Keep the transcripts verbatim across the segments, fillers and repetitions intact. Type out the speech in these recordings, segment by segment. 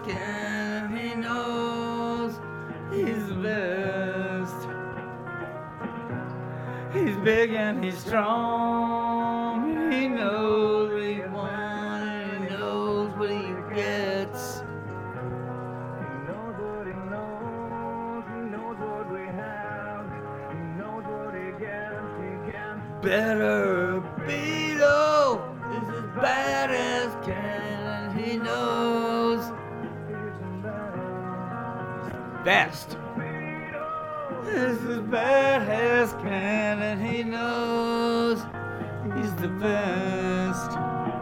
can. He knows he's the best. He's big and he's strong. He knows what he wants. He knows what he gets. He knows what he knows. He knows what we have. He knows what he gets. He gets better. Beetle is as bad as can. He knows he's the best. This is bad as can, and he knows he's the best.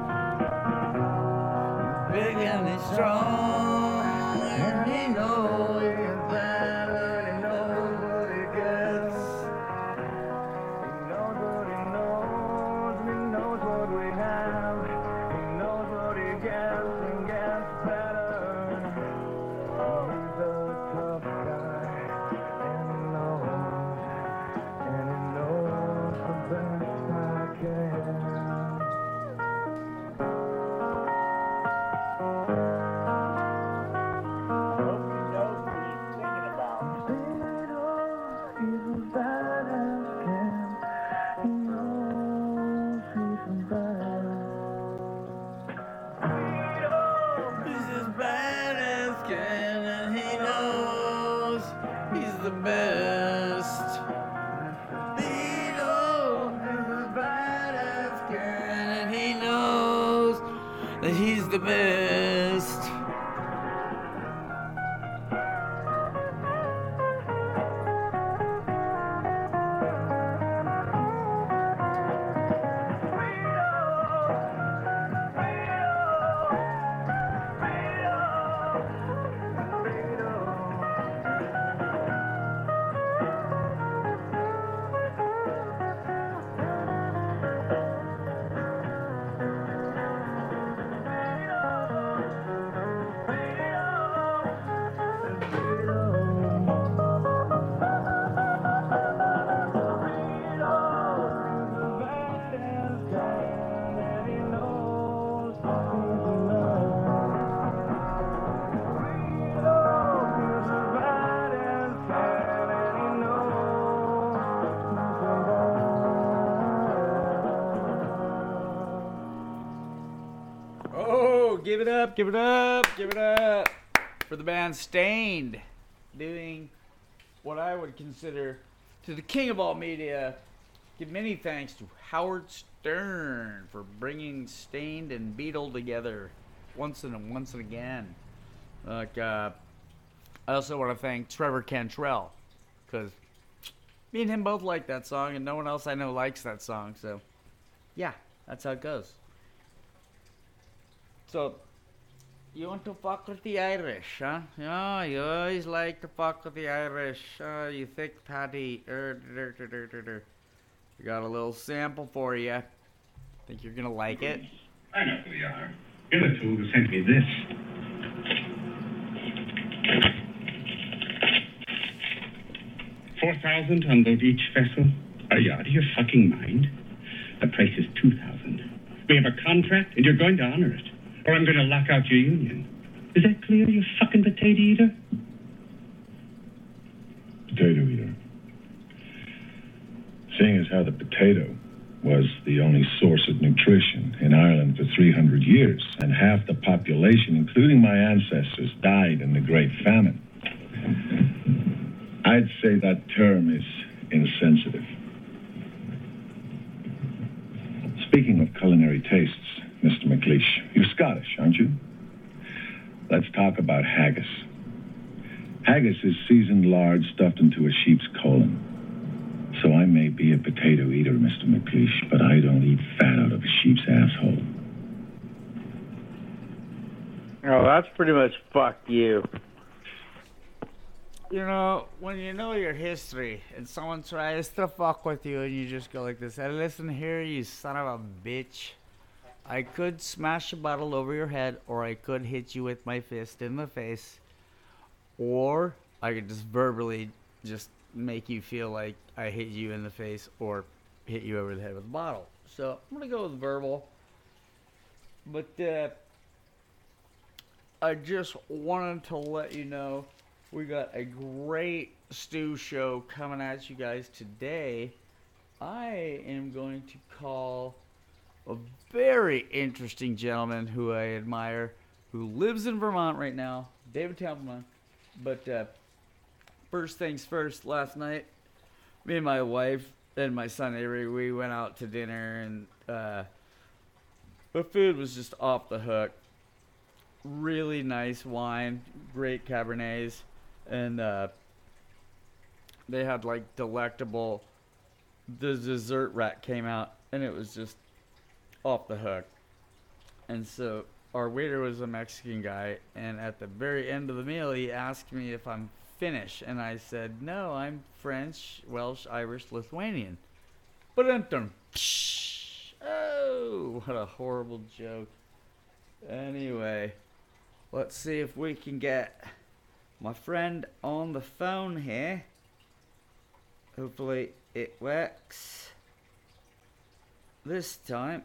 Big and he's strong, and he knows he's bad, and he knows what he gets. He knows what he knows, and he knows what we have. He knows what he gets, and gets better. He's a tough guy. He's the best. Give it up, give it up, give it up for the band Staind, doing what I would consider to the king of all media. Give many thanks to Howard Stern for bringing Staind and Beetle together once and once and again. Like, uh, I also want to thank Trevor Cantrell, because me and him both like that song, and no one else I know likes that song. So, yeah, that's how it goes. So, you want to fuck with the Irish, huh? Yeah, you always like to fuck with the Irish. Oh, you thick patty. Er, der, der, der, der, der. We got a little sample for you. Think you're gonna like it? I know who you are. You're the two who sent me this. Four thousand to unload each vessel. Are you out of your fucking mind? The price is two thousand. We have a contract, and you're going to honor it. Or I'm going to lock out your union. Is that clear, you fucking potato eater? Potato eater. Seeing as how the potato was the only source of nutrition in Ireland for three hundred years, and half the population, including my ancestors, died in the Great Famine, I'd say that term is insensitive. Speaking of culinary tastes, Mister McLeish, you're Scottish, aren't you? Let's talk about haggis. Haggis is seasoned lard stuffed into a sheep's colon. So I may be a potato eater, Mister McLeish, but I don't eat fat out of a sheep's asshole. Oh, that's pretty much fuck you. You know, when you know your history and someone tries to fuck with you and you just go like this, hey, listen here, you son of a bitch. I could smash a bottle over your head, or I could hit you with my fist in the face, or I could just verbally just make you feel like I hit you in the face or hit you over the head with a bottle. So I'm going to go with verbal. But uh, I just wanted to let you know we got a great stew show coming at you guys today. I am going to call a very interesting gentleman who I admire, who lives in Vermont right now, David Templeman. But uh, first things first, last night, me and my wife and my son Avery, we went out to dinner, and uh, the food was just off the hook. Really nice wine, great Cabernets, and uh, they had like delectable, the dessert rack came out, and it was just off the hook. And so our waiter was a Mexican guy, and at the very end of the meal, he asked me if I'm Finnish, and I said, no, I'm French, Welsh, Irish, Lithuanian. But enter. Oh, what a horrible joke. Anyway, let's see if we can get my friend on the phone here. Hopefully it works this time.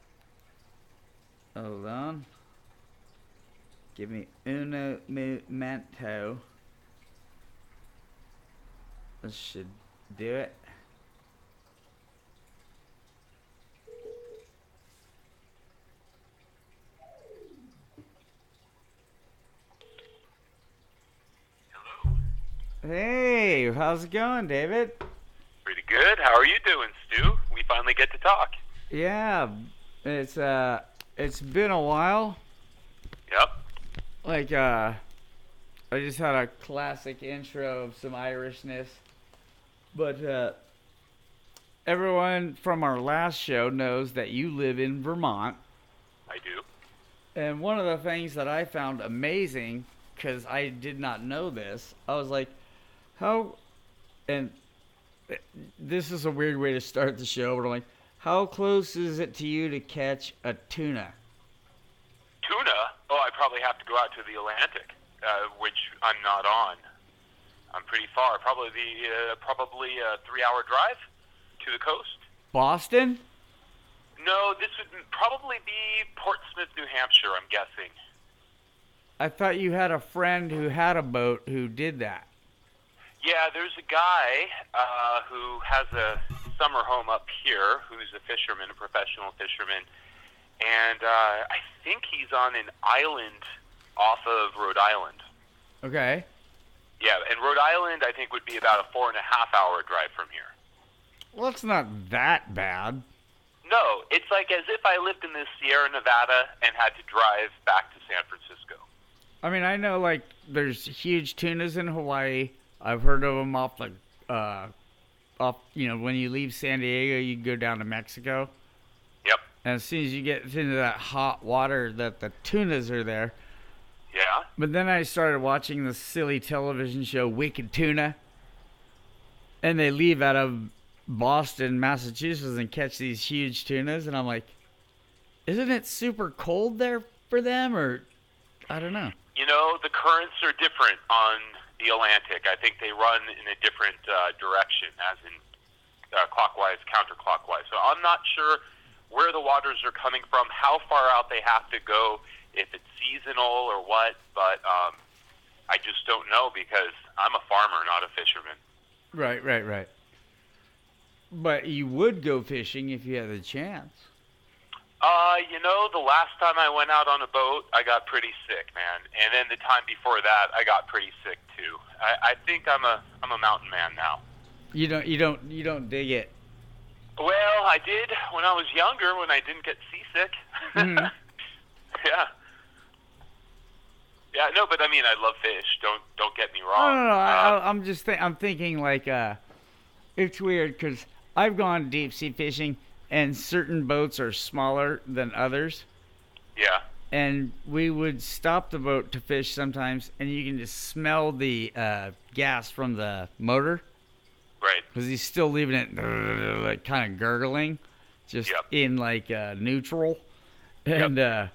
Hold on. Give me uno momento. This should do it. Hey, how's it going, David? Pretty good. How are you doing, Stu? We finally get to talk. Yeah, it's uh, it's been a while. Yep. Like uh, I just had a classic intro of some Irishness, but uh, everyone from our last show knows that you live in Vermont. I do. And one of the things that I found amazing, because I did not know this, I was like, how, and this is a weird way to start the show, but I'm like, how close is it to you to catch a tuna? Tuna? Oh, I probably have to go out to the Atlantic, uh, which I'm not on. I'm pretty far. Probably the uh, probably a three-hour drive to the coast. Boston? No, this would probably be Portsmouth, New Hampshire, I'm guessing. I thought you had a friend who had a boat who did that. Yeah, there's a guy uh, who has a summer home up here who's a fisherman, a professional fisherman, and uh, I think he's on an island off of Rhode Island. Okay. Yeah, and Rhode Island, I think, would be about a four and a half hour drive from here. Well, it's not that bad. No, it's like as if I lived in the Sierra Nevada and had to drive back to San Francisco. I mean, I know, like, there's huge tunas in Hawaii. I've heard of them off the, uh, off, you know, when you leave San Diego, you go down to Mexico. Yep. And as soon as you get into that hot water, that the tunas are there. Yeah. But then I started watching the silly television show Wicked Tuna. And they leave out of Boston, Massachusetts, and catch these huge tunas. And I'm like, isn't it super cold there for them? Or, I don't know. You know, the currents are different on the Atlantic. I think they run in a different uh, direction, as in uh, clockwise, counterclockwise. So I'm not sure where the waters are coming from, how far out they have to go, if it's seasonal or what, but um, I just don't know because I'm a farmer, not a fisherman. Right, right, right. But you would go fishing if you had the chance. Uh, you know, the last time I went out on a boat, I got pretty sick, man. And then the time before that, I got pretty sick too. I, I think I'm a I'm a mountain man now. You don't you don't you don't dig it. Well, I did when I was younger, when I didn't get seasick. Mm-hmm. Yeah. Yeah, no, but I mean, I love fish. Don't don't get me No, wrong. no, no. Uh, I, I'm just th- I'm thinking like uh, it's weird because I've gone deep sea fishing. And certain boats are smaller than others. Yeah. And we would stop the boat to fish sometimes, and you can just smell the uh, gas from the motor. Right. Because he's still leaving it like kind of gurgling, just Yep. in like uh, neutral. And uh,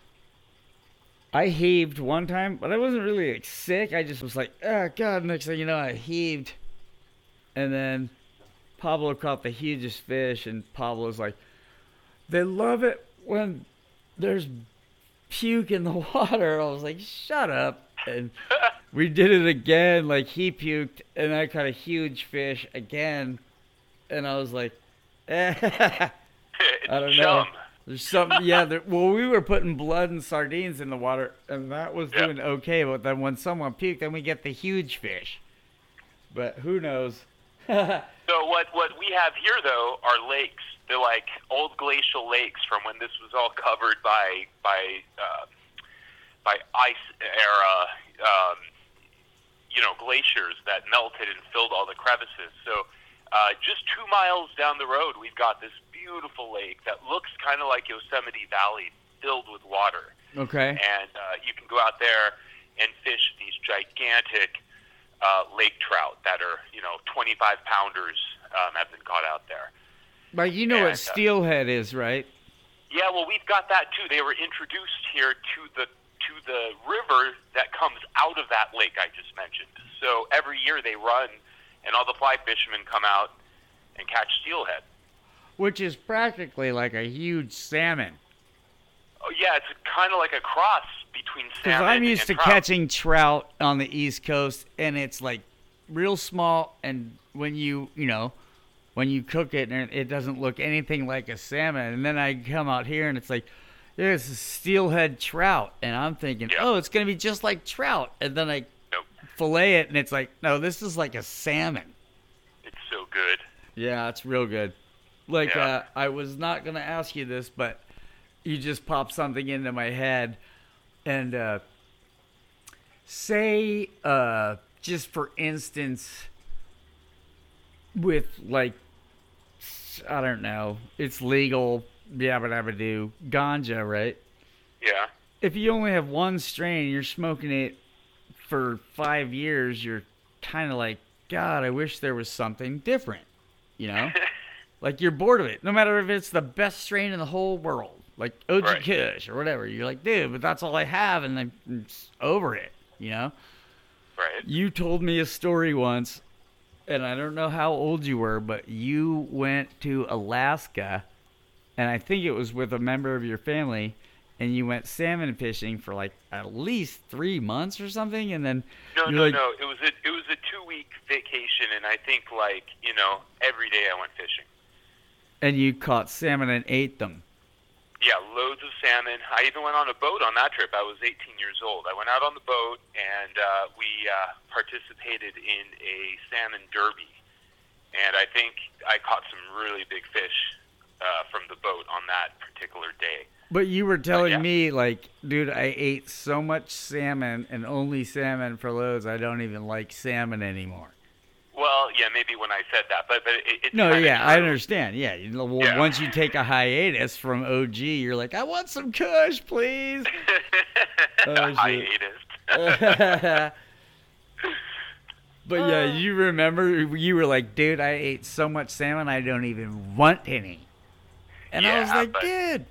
I heaved one time, but I wasn't really like, sick. I just was like, oh, God, next thing you know, I heaved. And then Pablo caught the hugest fish, and Pablo's like, they love it when there's puke in the water. I was like, shut up. And we did it again. Like, he puked, and I caught a huge fish again. And I was like, eh. I don't know. Chum. There's something, yeah. There, well, we were putting blood and sardines in the water, and that was Yeah. doing okay. But then when someone puked, then we get the huge fish. But who knows? So what what we have here though are lakes. They're like old glacial lakes from when this was all covered by by uh, by ice era, um, you know, glaciers that melted and filled all the crevices. So uh, just two miles down the road, we've got this beautiful lake that looks kind of like Yosemite Valley, filled with water. Okay. And uh, you can go out there and fish these gigantic uh, lake trout that are, you know, twenty-five pounders um, have been caught out there. But you know And, what uh, steelhead is, right? Yeah, well, we've got that too. They were introduced here to the to the river that comes out of that lake I just mentioned. So every year they run, and all the fly fishermen come out and catch steelhead. Which is practically like a huge salmon. Oh yeah, it's kind of like a cross between Because salmon I'm used and to trout. catching trout on the East Coast, and it's like real small, and when you, you know, when you cook it, and it doesn't look anything like a salmon. And then I come out here, and it's like, there's a steelhead trout, and I'm thinking, Yeah. oh, it's going to be just like trout. And then I Nope. fillet it, and it's like, no, this is like a salmon. It's so good. Yeah, it's real good. Like, Yeah. uh, I was not going to ask you this, but you just popped something into my head. And uh, say, uh, just for instance, with, like, I don't know, it's legal, yabba dabba do, ganja, right? Yeah. If you only have one strain, you're smoking it for five years, you're kind of like, God, I wish there was something different, you know? Like, you're bored of it, no matter if it's the best strain in the whole world, like O G Right. Kush or whatever. You're like, dude, but that's all I have, and I'm it's over it, you know? Right. You told me a story once, and I don't know how old you were, but you went to Alaska, and I think it was with a member of your family, and you went salmon fishing for like at least three months or something, and then No, you're no, like, no. It was a it was a two week vacation, and I think like you know every day I went fishing. and you caught salmon and ate them. Yeah, loads of salmon. I even went on a boat on that trip. I was eighteen years old. I went out on the boat, and uh, we uh, participated in a salmon derby. And I think I caught some really big fish uh, from the boat on that particular day. But you were telling yeah. me, like, dude, I ate so much salmon and only salmon for loads, I don't even like salmon anymore. Well, yeah, maybe when I said that, but but it, it's No, kinda yeah, I true. understand. Yeah, you know, well, Yeah. once you take a hiatus from O G, you're like, I want some Kush, please. Oh, shit. Hiatus. But yeah, you remember you were like, dude, I ate so much salmon, I don't even want any. And I Yeah, was like, but- dude.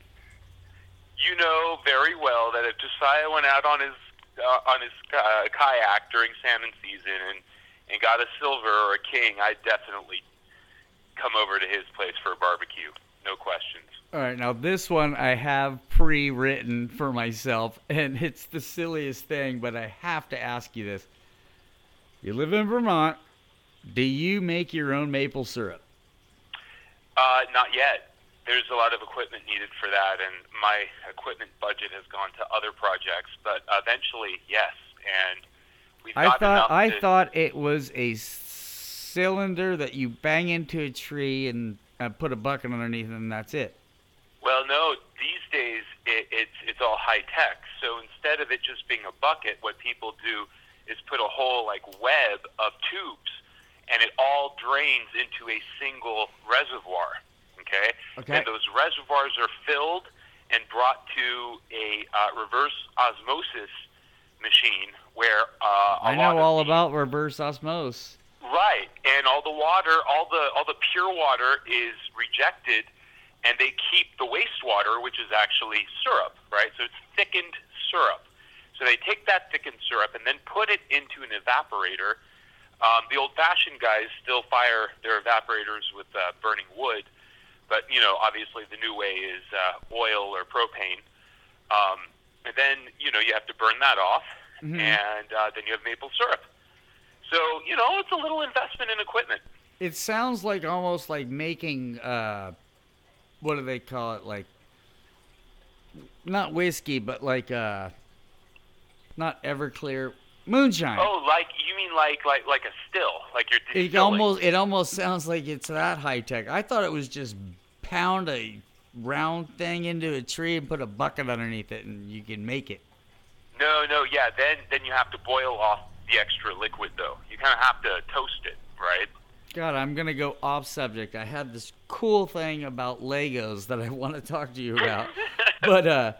You know very well that if Josiah went out on his uh, on his uh, kayak during salmon season and, and got a silver or a king, I'd definitely come over to his place for a barbecue. No questions. All right, now this one I have pre-written for myself, and it's the silliest thing, but I have to ask you this. You live in Vermont. Do you make your own maple syrup? Uh, not yet. There's a lot of equipment needed for that, and my equipment budget has gone to other projects. But eventually, yes. And we've I got thought enough I to, thought it was a cylinder that you bang into a tree and uh, put a bucket underneath, and that's it. Well, no. These days, it, it's it's all high tech. So instead of it just being a bucket, what people do is put a whole like web of tubes, and it all drains into a single reservoir. Okay? Okay. And those reservoirs are filled and brought to a uh, reverse osmosis machine where uh, a I lot know of all the- about reverse osmosis. Right, and all the water, all the all the pure water is rejected, and they keep the wastewater, which is actually syrup, right? So it's thickened syrup. So they take that thickened syrup and then put it into an evaporator. Um, the old-fashioned guys still fire their evaporators with uh, burning wood, but you know, obviously, the new way is uh, oil or propane. Um, and then, you know, you have to burn that off, Mhm. and uh, then you have maple syrup. So, you know, it's a little investment in equipment. It sounds like almost like making, uh, what do they call it? Like, not whiskey, but like, uh, not Everclear, moonshine. Oh, like, you mean like like like a still, like you're distilling. It almost it almost sounds like it's that high tech. I thought it was just pound a round thing into a tree and put a bucket underneath it and you can make it. No, no, yeah. Then then you have to boil off the extra liquid, though. You kind of have to toast it, right? God, I'm gonna go off subject. I had this cool thing about Legos that I want to talk to you about, but uh,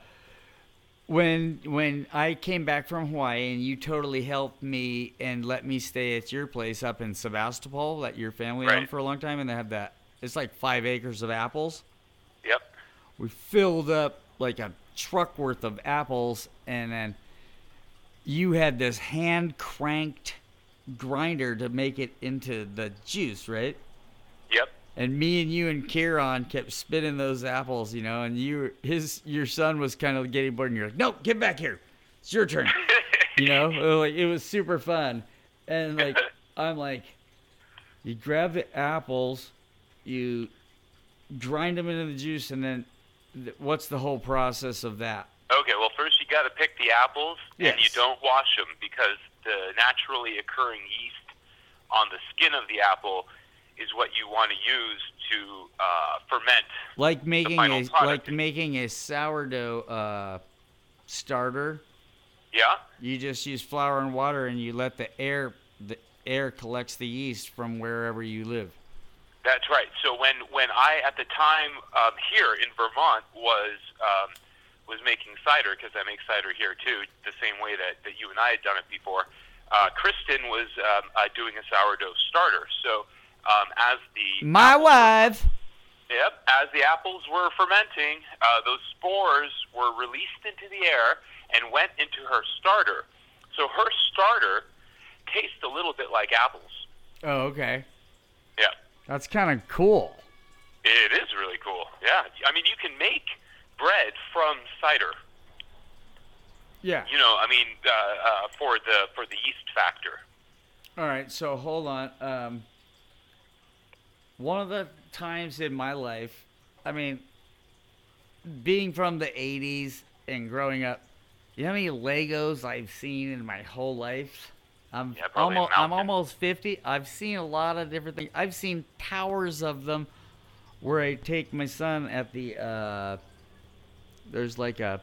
when when I came back from Hawaii and you totally helped me and let me stay at your place up in Sebastopol that your family Right. owned for a long time, and they have that. It's like five acres of apples. Yep. We filled up like a truck worth of apples, and then you had this hand cranked grinder to make it into the juice, right? Yep. And me and you and Kieran kept spinning those apples, you know, and you his your son was kind of getting bored, and you're like, no, get back here, it's your turn, you know. Like, it was super fun, and like I'm like, you grab the apples, you grind them into the juice, and then th- what's the whole process of that? Okay, well, first you got to pick the apples, and you Yes. don't wash them because the naturally occurring yeast on the skin of the apple is what you want to use to uh, ferment. Like making final a product. like making a sourdough uh, starter. Yeah? You just use flour and water, and you let the air the air collects the yeast from wherever you live. That's right. So when, when I, at the time um, here in Vermont, was um, was making cider, because I make cider here too, the same way that, that you and I had done it before, uh, Kristen was um, uh, doing a sourdough starter. So um, as the My wife. Yep. As the apples were fermenting, uh, those spores were released into the air and went into her starter. So her starter tastes a little bit like apples. Oh, okay. Yeah. That's kind of cool. It is really cool. Yeah. I mean, you can make bread from cider. Yeah. You know, I mean, uh, uh, for the for the yeast factor. All right. So hold on. Um, one of the times in my life, I mean, being from the eighties and growing up, you know how many Legos I've seen in my whole life? I'm Yeah, probably a almost I'm mountain. almost fifty. I've seen a lot of different things. I've seen towers of them where I take my son at the uh, there's like a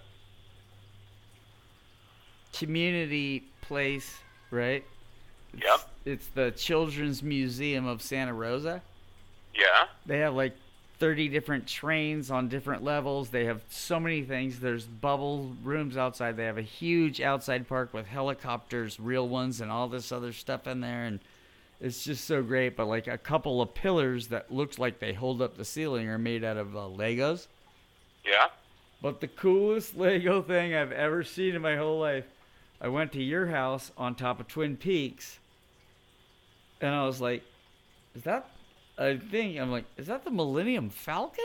community place, right? Yep. It's, it's the Children's Museum of Santa Rosa. Yeah. They have like thirty different trains on different levels. They have so many things. There's bubble rooms outside. They have a huge outside park with helicopters, real ones, and all this other stuff in there. And it's just so great. But like a couple of pillars that looks like they hold up the ceiling are made out of uh, Legos. Yeah. But the coolest Lego thing I've ever seen in my whole life, I went to your house on top of Twin Peaks, and I was like, is that a thing? I'm like, is that the Millennium Falcon?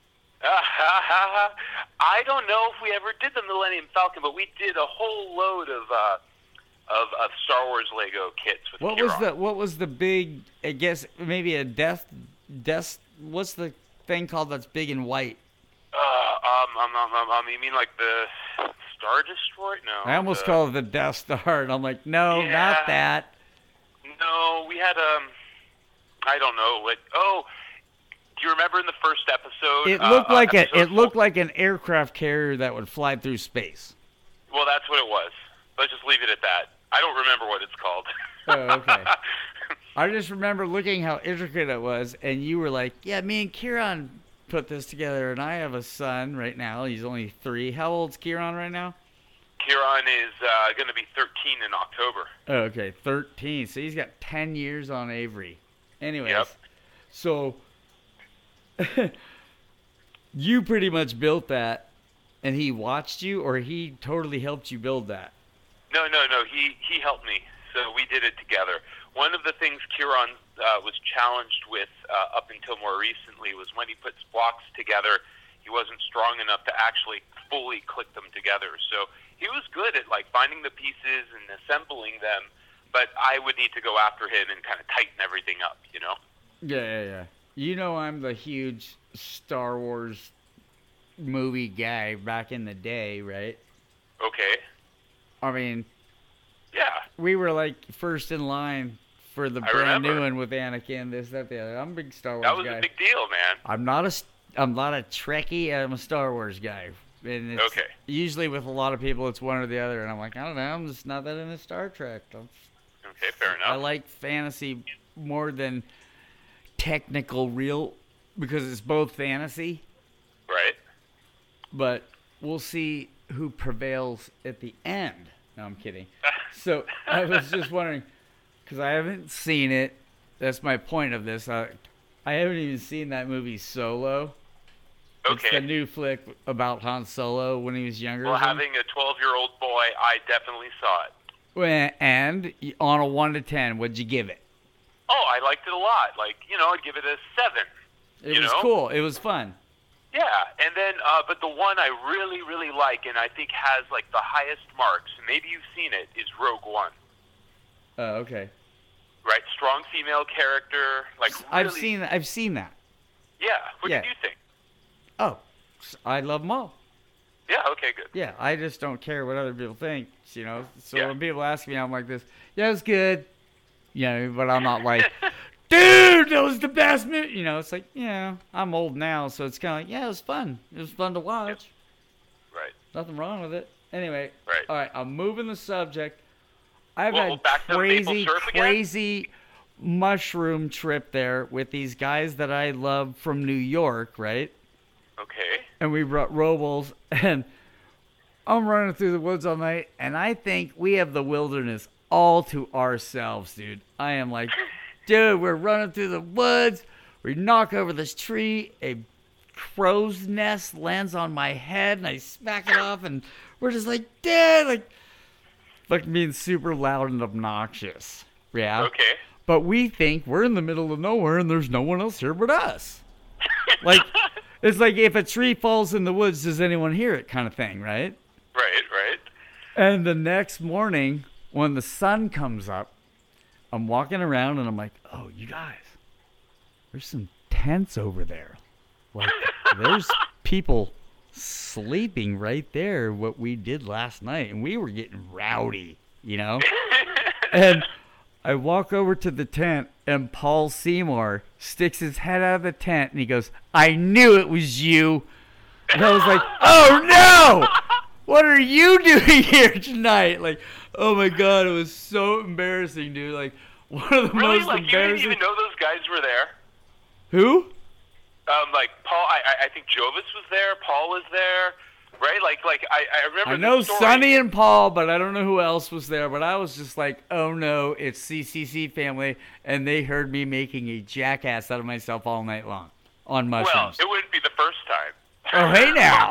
I don't know if we ever did the Millennium Falcon, but we did a whole load of uh, of, of Star Wars Lego kits with What Kieran. was the what was the big, I guess maybe a death, death, what's the thing called that's big and white? Uh, um, um, um, um, um, you mean like the Star Destroyer? No. I almost the, call it the Death Star, and I'm like, no, Yeah. not that. No, we had um, I don't know what. Oh, do you remember in the first episode? It uh, looked uh, like a, episode it looked four? like an aircraft carrier that would fly through space. Well, that's what it was. Let's just leave it at that. I don't remember what it's called. Oh, okay. I just remember looking how intricate it was, and you were like, yeah, me and Kieran put this together, and I have a son right now. He's only three. How old's Kieran right now? Kieran is uh, going to be thirteen in October. Oh, okay, thirteen. So he's got ten years on Avery. Anyways, Yep. so you pretty much built that, and he watched you, or he totally helped you build that? No, no, no. He he helped me, so we did it together. One of the things Kieran uh, was challenged with uh, up until more recently was when he puts blocks together, He wasn't strong enough to actually fully click them together. So he was good at like finding the pieces and assembling them, but I would need to go after him and kind of tighten everything up, you know? Yeah, yeah, yeah. You know I'm the huge Star Wars movie guy back in the day, right? Okay. I mean, yeah, we were like first in line for the I brand remember. new one with Anakin, this, that, the other. I'm a big Star Wars that was guy. a big deal, man. I'm not a, I'm not a Trekkie. I'm a Star Wars guy. And it's Okay. usually with a lot of people, it's one or the other. And I'm like, I don't know. I'm just not that into Star Trek. I'm, Okay, fair enough. I like fantasy more than technical real because it's both fantasy. Right. But we'll see who prevails at the end. No, I'm kidding. So I was just wondering, because I haven't seen it. That's my point of this. I, I haven't even seen that movie Solo. It's Okay. the new flick about Han Solo when he was younger. Well, or something. having a twelve-year-old boy, I definitely saw it. Well, and on a one to ten, what'd you give it? Oh, I liked it a lot. Like, you know, I'd give it a seven. It You was know? cool. It was fun. Yeah, and then, uh, but the one I really, really like, and I think has like the highest marks, maybe you've seen it, is Rogue One. Oh, okay. Right, strong female character, like really. I've seen. I've seen that. Yeah, what Yeah. did you think? Oh, I love them all. Yeah, okay, good. Yeah, I just don't care what other people think, you know. So Yeah. when people ask me, I'm like this. Yeah, it's good. You know, but I'm not like, dude, that was the best movie. You know, it's like, yeah, I'm old now, so it's kind of like, yeah, it was fun. It was fun to watch. Right. Nothing wrong with it. Anyway, Right. all right, I'm moving the subject. I've Well, had back to crazy, Maple Surf again? crazy mushroom trip there with these guys that I love from New York, right? Okay. And we brought Robles, and I'm running through the woods all night, and I think we have the wilderness all to ourselves, dude. I am like, dude, we're running through the woods. We knock over this tree. A crow's nest lands on my head, and I smack it off, and we're just like, dude, like, like being super loud and obnoxious. Yeah. Okay. But we think we're in the middle of nowhere, and there's no one else here but us. Like, it's like if a tree falls in the woods, does anyone hear it kind of thing, right? Right, right. And the next morning, when the sun comes up, I'm walking around and I'm like, oh, you guys, there's some tents over there. Like, there's people sleeping right there, what we did last night. And we were getting rowdy, you know? And I walk over to the tent, and Paul Seymour sticks his head out of the tent, and he goes, I knew it was you. And I was like, oh, no! What are you doing here tonight? Like, oh, my God, it was so embarrassing, dude. Like, one of the Really? most Like, you didn't embarrassing... even know those guys were there? Who? Um, like, Paul, I, I- I think Jovis was there, Paul was there, right? Like, like I, I remember I the know story. Sonny and Paul, but I don't know who else was there. But I was just like, oh, no, it's C C C family, and they heard me making a jackass out of myself all night long on Well, mushrooms. it wouldn't be the first time. Oh, hey now.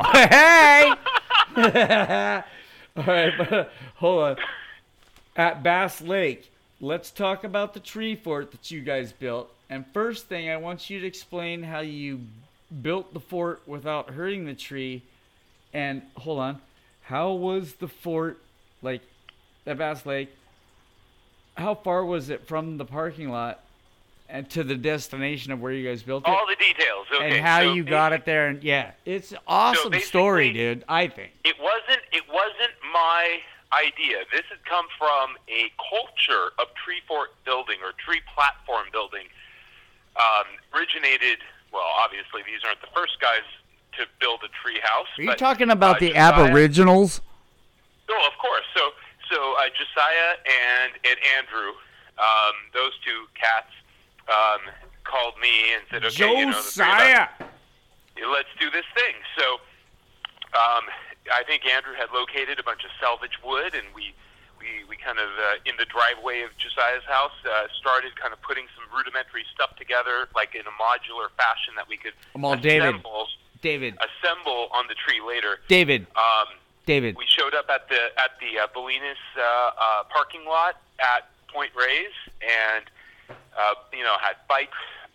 Hey! All right, but hold on. At Bass Lake, let's talk about the tree fort that you guys built. And first thing, I want you to explain how you built the fort without hurting the tree. And hold on. How was the fort, like, at Bass Lake, how far was it from the parking lot and to the destination of where you guys built it? All the details. Okay. and how so you got it there, and yeah, it's an awesome basically- story, dude. I think. It wasn't. It wasn't my idea. This had come from a culture of tree fort building or tree platform building. Um, originated. Well, obviously, these aren't the first guys to build a tree house. Are you but, talking about uh, the Josiah- Aboriginals? No, of course. So, so uh, Josiah and and Andrew, um, those two cats, um, called me and said, "Okay, you know, the three of us, Josiah. let's do this thing." So, um, I think Andrew had located a bunch of salvage wood, and we we, we kind of uh, in the driveway of Josiah's house uh, started kind of putting some rudimentary stuff together, like in a modular fashion that we could I'm all David. assemble David. assemble on the tree later. David. Um, David. we showed up at the at the uh, Bolinas uh, uh, parking lot at Point Reyes, and uh, you know had bike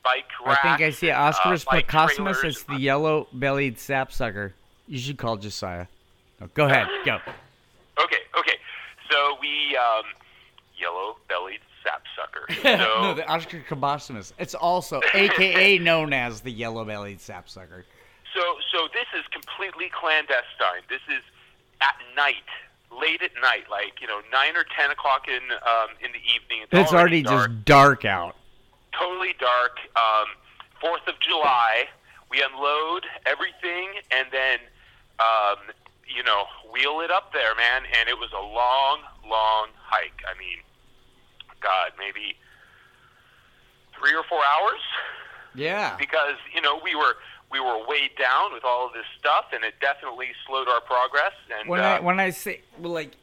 bike I racks. think I see it. and, uh, Oscarus bike precossimus. trailers It's and- the yellow-bellied sapsucker. You should call Josiah. No, go ahead. Go. Okay, okay. So we, um, yellow-bellied sapsucker. So, no, the Oscarus precossimus. It's also A K A known as the yellow-bellied sapsucker. so, so this is completely clandestine. This is at night, late at night, like, you know, nine or ten o'clock in um, in the evening. It's, It's already dark, just dark out. totally dark. Um, Fourth of July, we unload everything and then, um, you know, wheel it up there, man. And it was a long, long hike. I mean, God, maybe three or four hours. Yeah. Because, you know, we were we were weighed down with all of this stuff, and it definitely slowed our progress. And When uh, I when I say well, like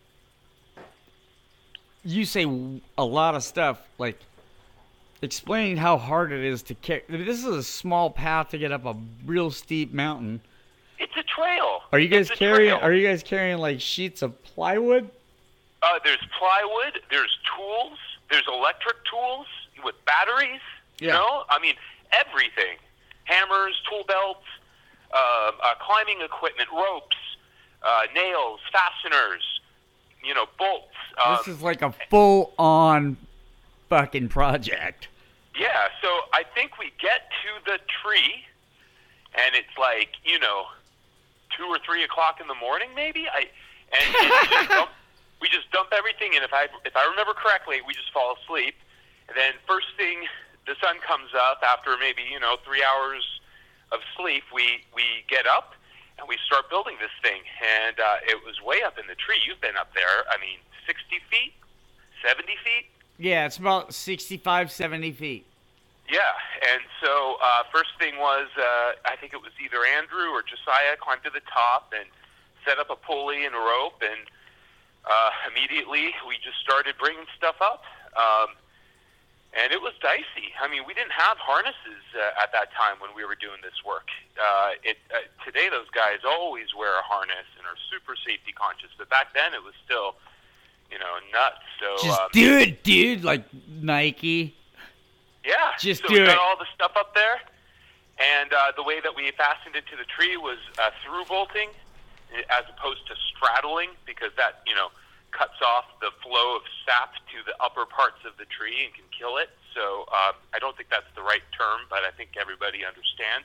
you say a lot of stuff, like explaining how hard it is to kick. This is a small path to get up a real steep mountain. it's a trail. Are you guys It's a carrying? trail. Are you guys carrying like sheets of plywood? Uh, there's plywood. There's tools. There's electric tools with batteries. You Yeah. know, I mean, everything: hammers, tool belts, uh, uh, climbing equipment, ropes, uh, nails, fasteners. You know, bolts. Um, This is like a full-on fucking project. Yeah, so I think we get to the tree, and it's like, you know, two or three o'clock in the morning, maybe. I and, and we, just dump, we just dump everything in. If I if I remember correctly, we just fall asleep, and then first thing the sun comes up after maybe you know three hours of sleep, we we get up and we start building this thing. And uh, it was way up in the tree. You've been up there. I mean, sixty feet, seventy feet. Yeah, it's about sixty-five, seventy feet. Yeah, and so uh, first thing was, uh, I think it was either Andrew or Josiah climbed to the top and set up a pulley and a rope, and uh, immediately we just started bringing stuff up. Um, and it was dicey. I mean, we didn't have harnesses uh, at that time when we were doing this work. Uh, it, uh, today, those guys always wear a harness and are super safety conscious, but back then it was still, you know, nuts. So Just um, do it, dude. Like Nike. Yeah, Just so do we got it. all the stuff up there, and uh, the way that we fastened it to the tree was uh, through bolting, as opposed to straddling, because that you know cuts off the flow of sap to the upper parts of the tree and can kill it. So uh, I don't think that's the right term, but I think everybody understands.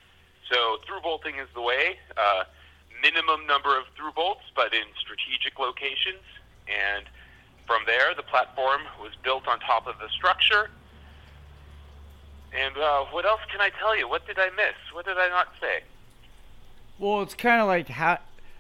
So through bolting is the way. Uh, minimum number of through bolts, but in strategic locations, and from there the platform was built on top of the structure. And uh, what else can I tell you? What did I miss? What did I not say? Well, it's kind of like how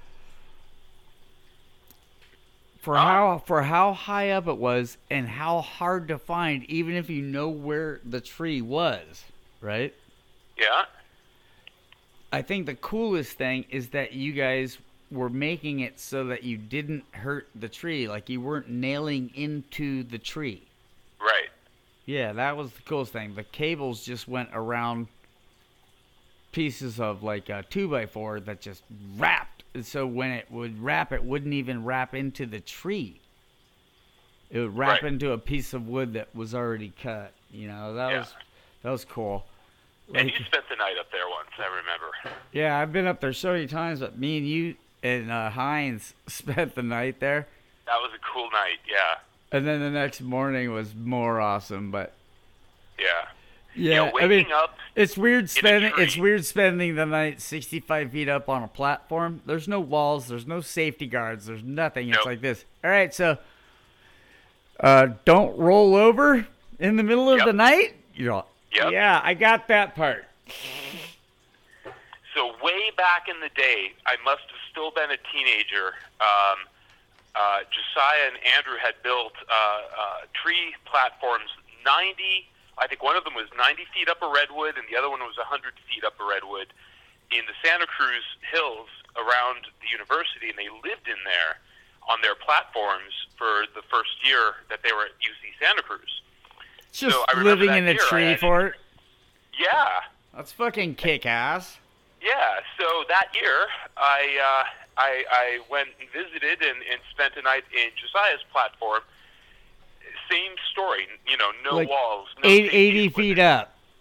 for how for how high up it was and how hard to find, even if you know where the tree was, right? Yeah? I think the coolest thing is that you guys were making it so that you didn't hurt the tree, like you weren't nailing into the tree. Right. Yeah, that was the coolest thing. The cables just went around pieces of like a two by four that just wrapped. And so when it would wrap, it wouldn't even wrap into the tree. It would wrap Right. into a piece of wood that was already cut. You know, that Yeah. was that was cool. And Like, you spent the night up there once, I remember. yeah, I've been up there so many times, but me and you and uh, Heinz spent the night there. That was a cool night, yeah. And then the next morning was more awesome, but Yeah. yeah, You know, I waking mean, up it's weird spending. tree. It's weird spending the night sixty-five feet up on a platform. There's no walls. There's no safety guards. There's nothing. It's Nope. like this. All right, so uh, don't roll over in the middle of Yep. the night. You're all, Yep. yeah, I got that part. So way back in the day, I must have still been a teenager. Um, uh, Josiah and Andrew had built uh, uh, tree platforms ninety, I think one of them was ninety feet up a redwood and the other one was one hundred feet up a redwood in the Santa Cruz hills around the university, and they lived in there on their platforms for the first year that they were at U C Santa Cruz. Just I remember living that in a year, I tree had- fort. Yeah. That's fucking kick ass. Yeah, so that year I uh, I, I went and visited and, and spent a night in Josiah's platform. Same story, you know, no Like walls, no Eight, safety eighty equipment. feet up.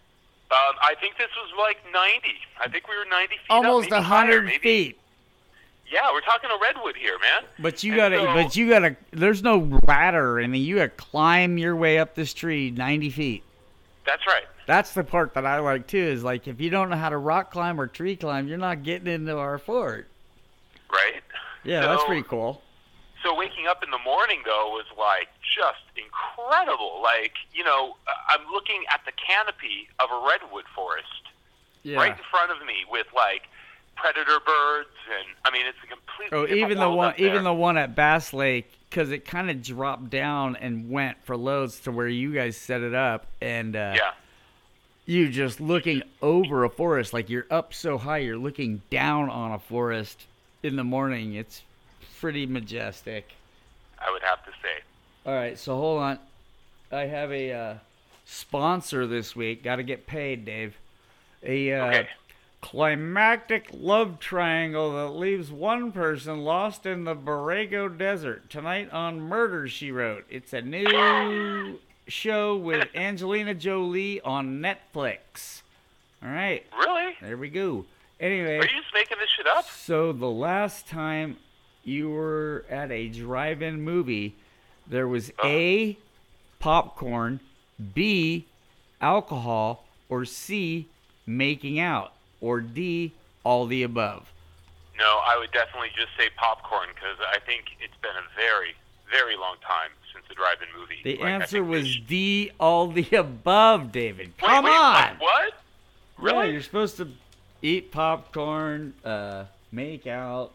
Um, I think this was like ninety. I think we were ninety feet Almost up, a hundred maybe. feet. Yeah, we're talking a redwood here, man. But you And gotta, so- but you gotta. There's no ladder or anything. You gotta climb your way up this tree ninety feet. That's right. That's the part that I like too. Is like if you don't know how to rock climb or tree climb, you're not getting into our fort. Right? Yeah, So- that's pretty cool. So waking up in the morning, though, was like just incredible. Like, you know, uh, I'm looking at the canopy of a redwood forest Yeah. right in front of me with like predator birds, and I mean, it's a completely Oh, different even the world one, up there. even the one at Bass Lake, because it kind of dropped down and went for loads to where you guys set it up, and uh, yeah, you just looking over a forest, like you're up so high, you're looking down on a forest in the morning. It's pretty majestic. I would have to say. All right, so hold on. I have a uh, sponsor this week. Got to get paid, Dave. A uh, Okay. climactic love triangle that leaves one person lost in the Borrego Desert. Tonight on Murder, She Wrote. It's a new show with Angelina Jolie on Netflix. All right, Really? there we go. Anyway, Are you just making this shit up? so the last time you were at a drive-in movie, there was A, popcorn, B, alcohol, or C, making out, or D, all the above. No, I would definitely just say popcorn because I think it's been a very, very long time since the drive-in movie. The Like, I answer think we was should- D, all the above, David. Wait, Come wait, on! What? what? Yeah, Really? you're supposed to eat popcorn, uh, make out.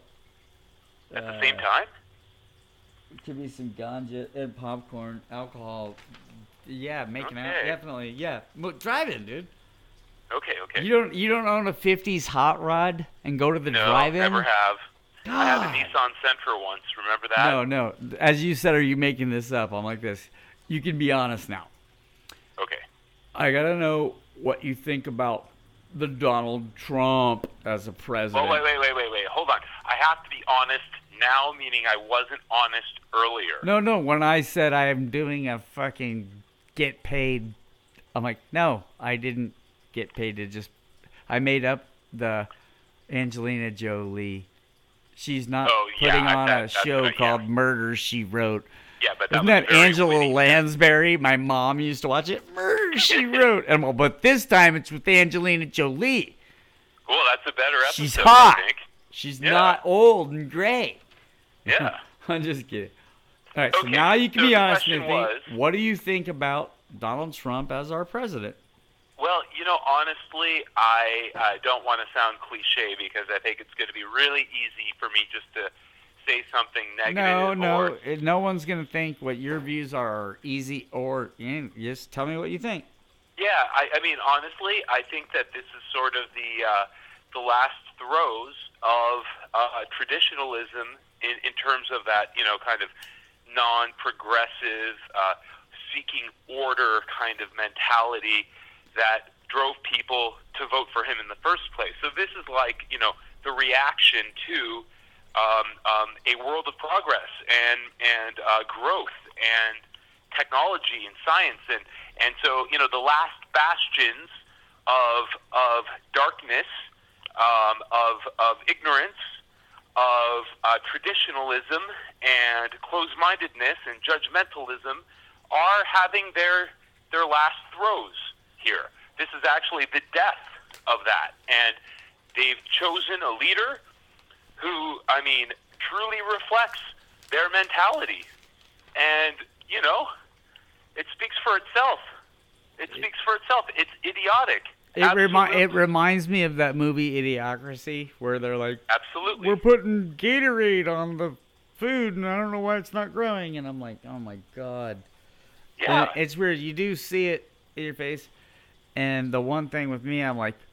At uh, the same time? Could be some ganja and popcorn, alcohol. Yeah, making out, Okay. definitely. Yeah, well, drive-in, dude. Okay, okay. You don't you don't own a fifties hot rod and go to the no, drive-in? never have. I had a God. Nissan Sentra once. Remember that? No, no. As you said, are you making this up? I'm like this. You can be honest now. Okay. I gotta know what you think about the Donald Trump as a president. Well, wait, wait, wait, wait, wait. Hold on. I have to be honest now, meaning I wasn't honest earlier. No, no. When I said I am doing a fucking get paid, I'm like, no, I didn't get paid to just. I made up the Angelina Jolie. She's not Oh, yeah, putting I- on that- a that's show what I- called yeah. Murder, She Wrote. Yeah, but that Isn't was that very Angela witty. Lansbury? My mom used to watch it. Murder, She Wrote. And well, but this time it's with Angelina Jolie. Cool, that's a better episode, She's hot. I think. She's Yeah. not old and gray. Yeah. I'm just kidding. All right, so Okay, now you can so be the honest with question me. was- What do you think about Donald Trump as our president? Well, you know, honestly, I uh, don't want to sound cliche because I think it's going to be really easy for me just to say something negative. No, no, Or, it- no one's gonna think what your views are easy or you know, just tell me what you think. yeah, I, I mean, honestly, I think that this is sort of the uh, the last throes of uh, traditionalism in, in terms of that, you know, kind of non-progressive, uh, seeking order kind of mentality that drove people to vote for him in the first place. So this is like, you know, the reaction to um, um, a world of progress and and uh, growth and technology and science and and so you know the last bastions of of darkness, um, of of ignorance, of uh, traditionalism and closed-mindedness and judgmentalism are having their their last throes here. This is actually the death of that, and they've chosen a leader who, I mean, truly reflects their mentality. And, you know, it speaks for itself. It speaks for itself. It's idiotic. It remi- Absolutely. it reminds me of that movie Idiocracy where they're like, Absolutely. we're putting Gatorade on the food and I don't know why it's not growing, and I'm like, oh my god. yeah. And it's weird. You do see it in your face. And the one thing with me, I'm like,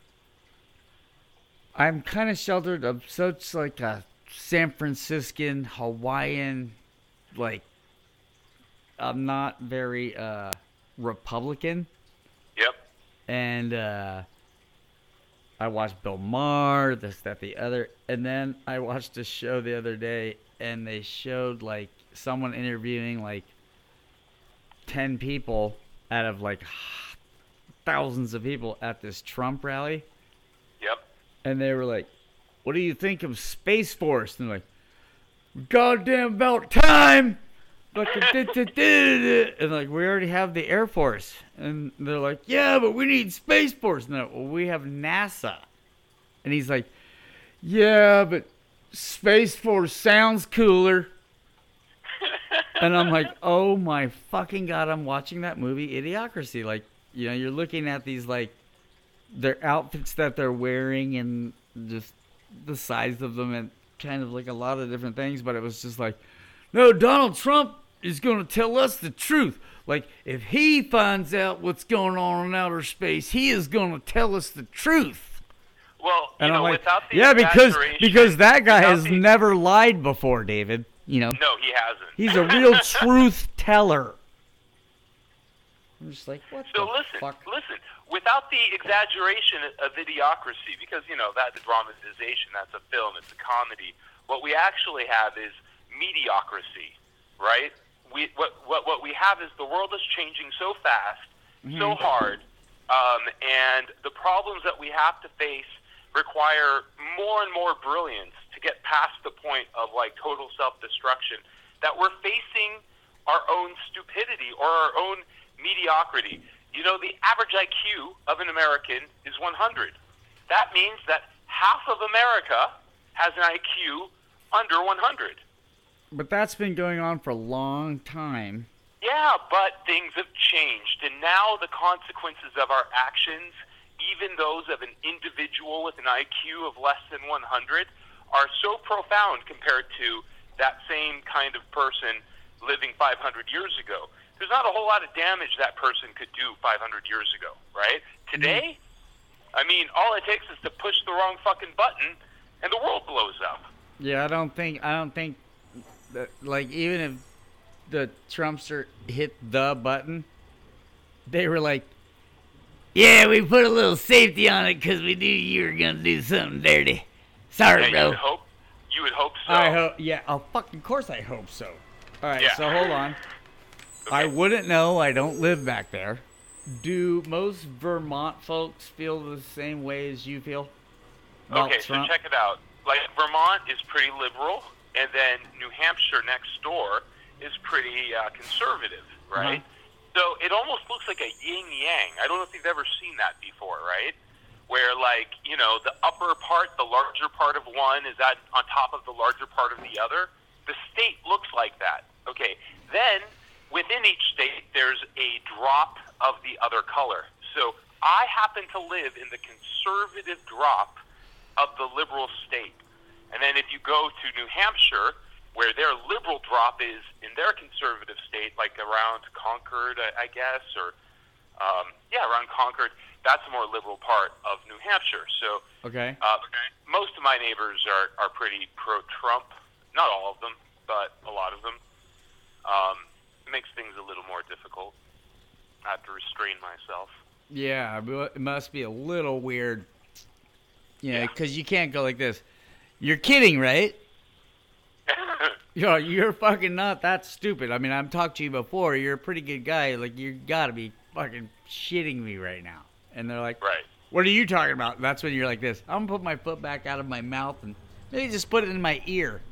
I'm kind of sheltered of such like a San Franciscan, Hawaiian, like, I'm not very uh, Republican. Yep. And uh, I watched Bill Maher, this, that, the other. And then I watched a show the other day, and they showed, like, someone interviewing, like, ten people out of, like, thousands of people at this Trump rally. Yep. And they were like, what do you think of Space Force? And they're like, goddamn about time. Fucking and like, we already have the Air Force. And they're like, yeah, but we need Space Force. And they're like, well, we have NASA. And he's like, yeah, but Space Force sounds cooler. And I'm like, oh my fucking God, I'm watching that movie Idiocracy. Like, you know, you're looking at these, like, their outfits that they're wearing and just the size of them and kind of like a lot of different things. But it was just like, no, Donald Trump is going to tell us the truth. Like, if he finds out what's going on in outer space, he is going to tell us the truth. Well, you and know, I'm like, without the yeah, because exaggeration- because that guy without has the- never lied before, David. You know, No, he hasn't. he's a real truth teller. I'm just like, what So the listen, fuck? listen. Without the exaggeration of Idiocracy, because, you know, that's a dramatization, that's a film, it's a comedy. What we actually have is mediocrity, right? We what what what we have is the world is changing so fast, so hard, um, and the problems that we have to face require more and more brilliance to get past the point of like total self-destruction. That we're facing our own stupidity or our own mediocrity. You know, the average I Q of an American is one hundred. That means that half of America has an I Q under one hundred. But that's been going on for a long time. Yeah, but things have changed, and now the consequences of our actions, even those of an individual with an I Q of less than one hundred, are so profound compared to that same kind of person living five hundred years ago. There's not a whole lot of damage that person could do five hundred years ago, right? Today, I mean, all it takes is to push the wrong fucking button, and the world blows up. Yeah, I don't think I don't think that, like, even if the Trumpster hit the button, they were like, yeah, we put a little safety on it because we knew you were gonna do something dirty. Sorry, Yeah, bro. you would hope. You would hope so. I hope. Yeah, oh fucking course I hope so. All right, Yeah. so hold on. I wouldn't know. I don't live back there. Do most Vermont folks feel the same way as you feel about Okay, Trump? so check it out. Like, Vermont is pretty liberal, and then New Hampshire next door is pretty uh, conservative, right? Uh-huh. So it almost looks like a yin-yang. I don't know if you've ever seen that before, right? Where, like, you know, the upper part, the larger part of one is at, on top of the larger part of the other. The state looks like that. Okay, then within each state, there's a drop of the other color. So I happen to live in the conservative drop of the liberal state. And then if you go to New Hampshire, where their liberal drop is in their conservative state, like around Concord, I, I guess, or, um, yeah, around Concord, that's a more liberal part of New Hampshire. So Okay. uh, most of my neighbors are, are pretty pro-Trump. Not all of them, but a lot of them. Um, it makes things a little more difficult. I have to restrain myself. Yeah, but it must be a little weird. You know, Yeah. because you can't go like this. You're kidding, right? You know, you're fucking not that stupid. I mean, I've talked to you before. You're a pretty good guy. Like, you gotta be fucking shitting me right now. And they're like, Right. what are you talking about? That's when you're like this. I'm gonna put my foot back out of my mouth and maybe just put it in my ear.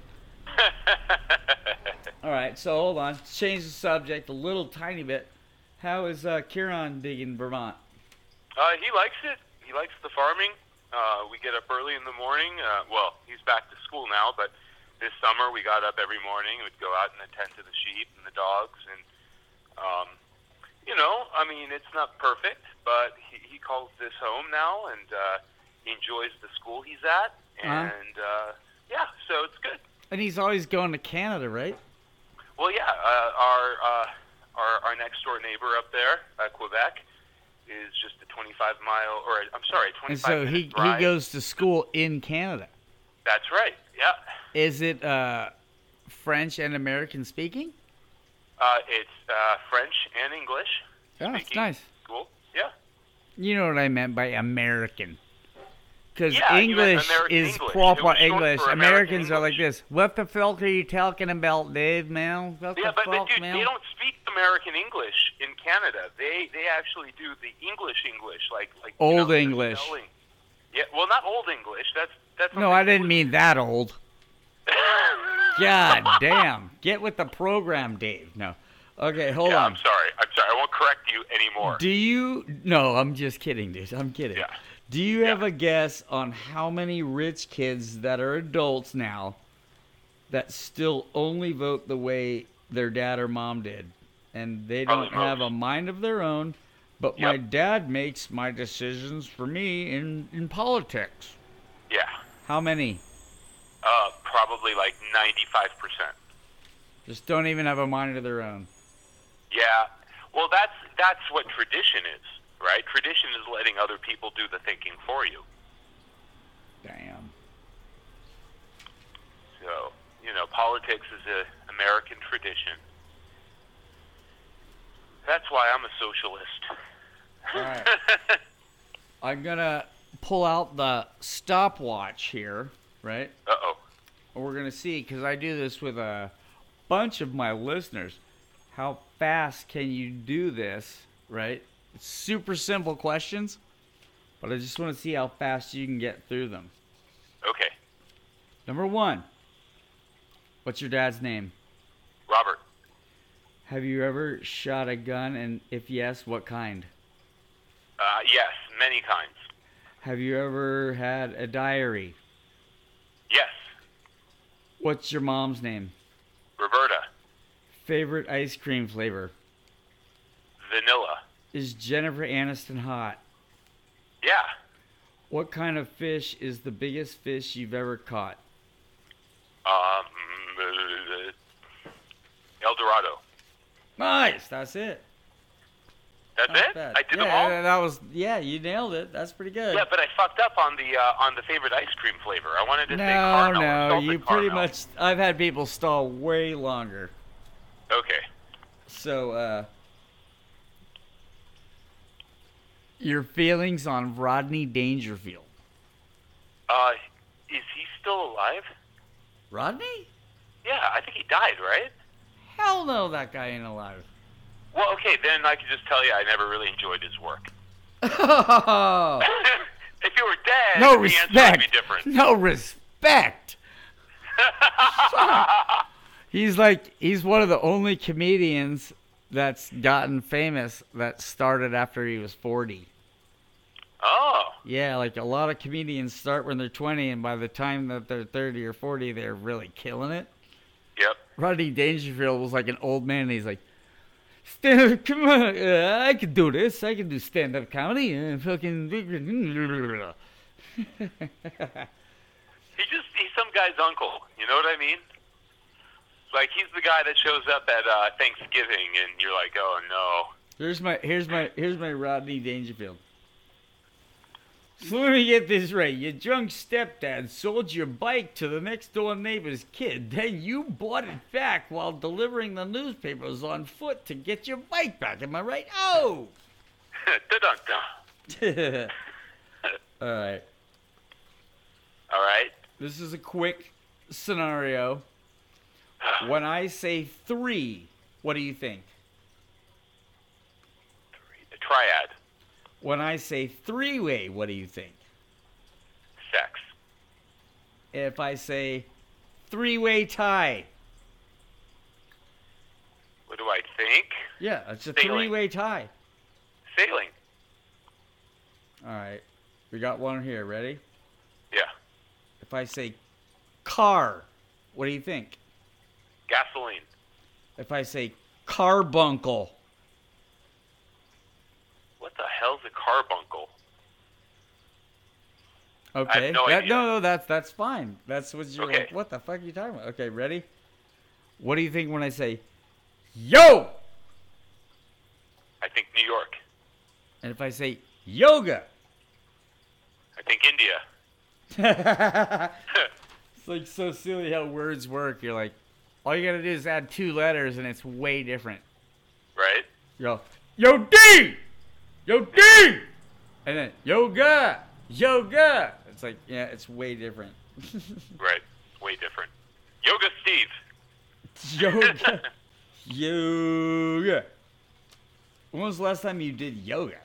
All right, so hold on. Change the subject a little tiny bit. How is uh, Kieran digging Vermont? Uh, he likes it. He likes the farming. Uh, we get up early in the morning. Uh, well, he's back to school now, but this summer we got up every morning. We'd go out and attend to the sheep and the dogs. And, um, you know, I mean, it's not perfect, but he, he calls this home now, and uh, he enjoys the school he's at. Uh-huh. And, uh, yeah, so it's good. And he's always going to Canada, right? Well, yeah, uh, our, uh, our our next door neighbor up there, uh, Quebec, is just a twenty-five mile, or I'm sorry, a And twenty-five so minute he drive. he goes to school in Canada. That's right. Yeah. Is it uh, French and American speaking? Uh, it's uh, French and English. Oh, that's speaking nice. School. Yeah. You know what I meant by American. Because Yeah, you meant English American is English. It proper was short English. for American Americans are like English. this. What the fuck are you talking about, Dave, man? What Yeah, the but, but fuck, dude, man? they don't speak American English in Canada. They they actually do the English English, like like you Old know, the English. spelling. Yeah, well, not Old English. That's that's. No, I didn't mean that old. God damn. Get with the program, Dave. No. Okay, hold yeah, on. I'm sorry. I'm sorry. I won't correct you anymore. Do you... No, I'm just kidding, dude. I'm kidding. Yeah. Do you Yeah. have a guess on how many rich kids that are adults now that still only vote the way their dad or mom did? And they don't Probably have most. a mind of their own, but Yep. my dad makes my decisions for me in, in politics. Yeah. How many? Uh, probably like ninety-five percent. Just don't even have a mind of their own. Yeah. Well, that's that's what tradition is, right? Tradition is letting other people do the thinking for you. Damn. So, you know, politics is an American tradition. That's why I'm a socialist. All right. I'm going to pull out the stopwatch here, right? Uh-oh. We're going to see, because I do this with a bunch of my listeners. How fast can you do this, right? It's super simple questions, but I just want to see how fast you can get through them. Okay. Number one, what's your dad's name? Robert. Have you ever shot a gun, and if yes, what kind? Uh, yes, many kinds. Have you ever had a diary? Yes. What's your mom's name? Roberta. Favorite ice cream flavor? Vanilla. Is Jennifer Aniston hot? Yeah. What kind of fish is the biggest fish you've ever caught? Um, uh, El Dorado. Nice, that's it. That's Not it? bad. I did yeah, them all? That was yeah, you nailed it. That's pretty good. Yeah, but I fucked up on the uh, on the favorite ice cream flavor. I wanted to say no, caramel. or no, salted you pretty caramel. much. I've had people stall way longer. Okay. So, uh, your feelings on Rodney Dangerfield? Uh, is he still alive? Rodney? Yeah, I think he died, right? Hell no, that guy ain't alive. Well, okay, then I can just tell you I never really enjoyed his work. no If he were dead, the answer would respect. be different. No respect. He's like he's one of the only comedians that's gotten famous that started after he was forty. Oh, Yeah, like a lot of comedians start when they're twenty, and by the time that they're thirty or forty, they're really killing it. yep. Rodney Dangerfield was like an old man, and he's like, stand up, come on, uh, I can do this. I can do stand-up comedy. And fucking. He just, he's some guy's uncle. You know what I mean? Like, he's the guy that shows up at uh, Thanksgiving, and you're like, oh, no. Here's my, here's my, here's my Rodney Dangerfield. So let me get this right. Your drunk stepdad sold your bike to the next door neighbor's kid. Then you bought it back while delivering the newspapers on foot to get your bike back. Am I right? Oh! Dun-dun-dun. All right. All right. This is a quick scenario. When I say three, what do you think? A triad. When I say three-way, what do you think? Sex. If I say three-way tie. What do I think? Yeah, it's a Sailing. three-way tie. Sailing. All right. We got one here. Ready? Yeah. If I say car, what do you think? Gasoline. If I say carbuncle. What the hell's a carbuncle? Okay. I have no That- idea. no, no, that's that's fine. That's what you're Okay. like. What the fuck are you talking about? Okay, ready? What do you think when I say yo? I think New York. And if I say yoga? I think India. It's like so silly how words work. You're like, all you gotta do is add two letters and it's way different. Right? You go, yo D! Yo D! And then yoga! Yoga! It's like, yeah, it's way different. Right. Way different. Yoga Steve. Yoga. Yoga. When was the last time you did yoga?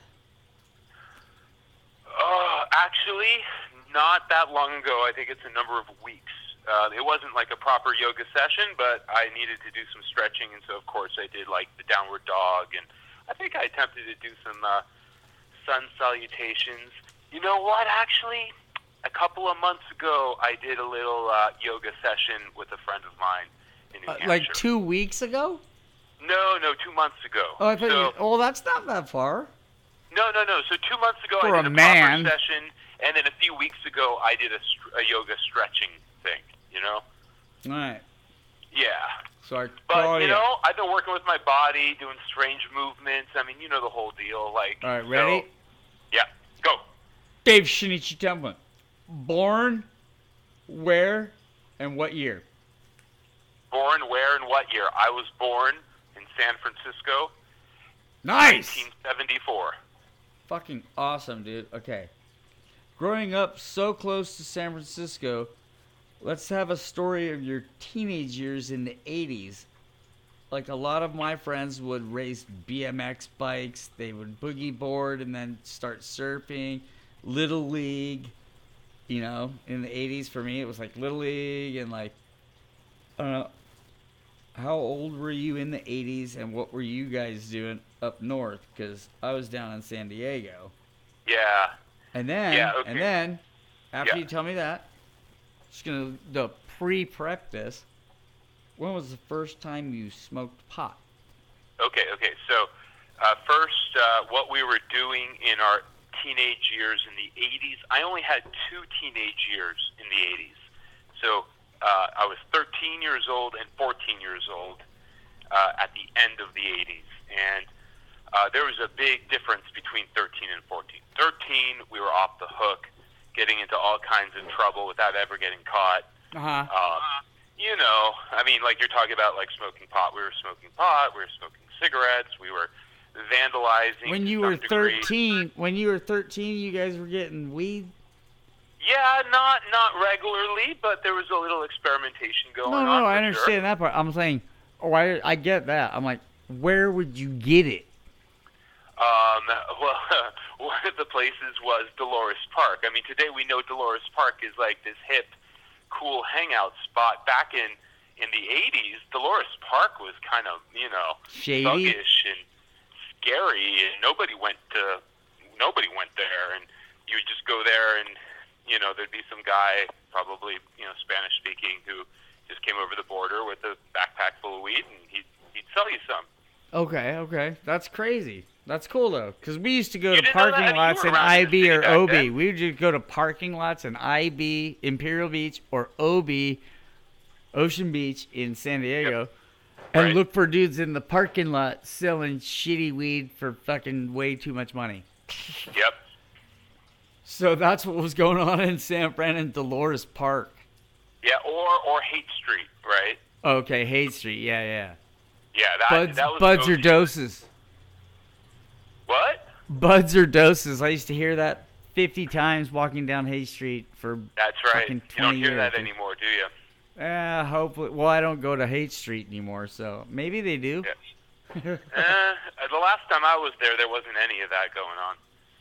Uh, actually, not that long ago. I think it's a number of weeks. Uh, it wasn't like a proper yoga session, but I needed to do some stretching, and so of course I did like the downward dog, and I think I attempted to do some uh, sun salutations. You know what? Actually, a couple of months ago, I did a little uh, yoga session with a friend of mine in New Uh, Hampshire. like two weeks ago? No, no, two months ago. Oh, I thought so, you, oh, that's not that far. No, no, no. So two months ago, For I a did a man. proper session, and then a few weeks ago, I did a, str- a yoga stretching thing. You know? All right. Yeah. So I But call you you. know, I've been working with my body, doing strange movements. I mean, you know the whole deal. Like. All right, so- ready? yeah. Go. Dave Shinichi Templin. Born, where, and what year? Born where and what year? I was born in San Francisco, Nice. nineteen seventy-four. Fucking awesome, dude. Okay. Growing up so close to San Francisco, let's have a story of your teenage years in the eighties. Like a lot of my friends would race B M X bikes, they would boogie board and then start surfing, Little League. You know, in the eighties for me, it was like Little League and like, I don't know. How old were you in the eighties and what were you guys doing up north? Because I was down in San Diego. Yeah. And then, Yeah, okay. and then, after Yeah. you tell me that, just gonna the pre-prep this. When was the first time you smoked pot? Okay, okay. So, uh, first, uh, what we were doing in our teenage years in the eighties, I only had two teenage years in the eighties. So, uh, I was thirteen years old and fourteen years old uh, at the end of the eighties. And uh, there was a big difference between thirteen and fourteen. thirteen, we were off the hook, getting into all kinds of trouble without ever getting caught. Uh-huh. Um, you know, I mean, like you're talking about, like smoking pot. We were smoking pot. We were smoking cigarettes. We were vandalizing. When to you some were degree. thirteen, when you were thirteen, you guys were getting weed? Yeah, not not regularly, but there was a little experimentation going No, on. no, for I sure. understand that part. I'm saying, oh, I, I get that. I'm like, where would you get it? Um, well, one of the places was Dolores Park. I mean, today we know Dolores Park is like this hip, cool hangout spot. Back in in the eighties, Dolores Park was kind of, you know, Shady? thuggish and scary, and nobody went to nobody went there, and you would just go there, and you know, there'd be some guy, probably, you know, Spanish speaking, who just came over the border with a backpack full of weed, and he'd he'd sell you some. Okay, okay. That's crazy. That's cool, though, because we used to go You to didn't know that? parking I mean, you lots were in around in I the B city or back O B. then. We would just go to parking lots in I B, Imperial Beach, or O B, Ocean Beach in San Diego, and Right. look for dudes in the parking lot selling shitty weed for fucking way too much money. Yep. So that's what was going on in San Fran and Dolores Park. Yeah, or or Haight Street, right? Okay, Haight Street. Yeah, yeah. Yeah, that Buds, that was buds or go-to. doses. What? Buds or doses. I used to hear that fifty times walking down Haight Street for That's right. fucking You twenty don't hear years. that dude. anymore, do you? Eh, hopefully. Well, I don't go to Haight Street anymore, so maybe they do. Yeah. uh, the last time I was there, there wasn't any of that going on.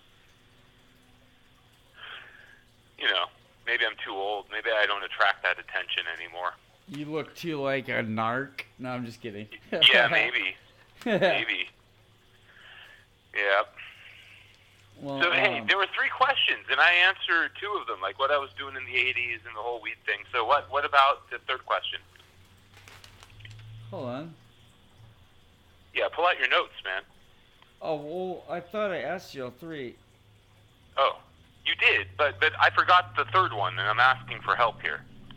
You know, maybe I'm too old. Maybe I don't attract that attention anymore. You look too like a narc. No, I'm just kidding. Yeah, maybe. Maybe. Yeah. Well, So, hey, um, there were three questions, and I answered two of them, like what I was doing in the eighties and the whole weed thing. So what, what about the third question? hold on. Yeah, pull out your notes, man. Oh, well, I thought I asked you all three. Oh, you did, but but I forgot the third one, and I'm asking for help here.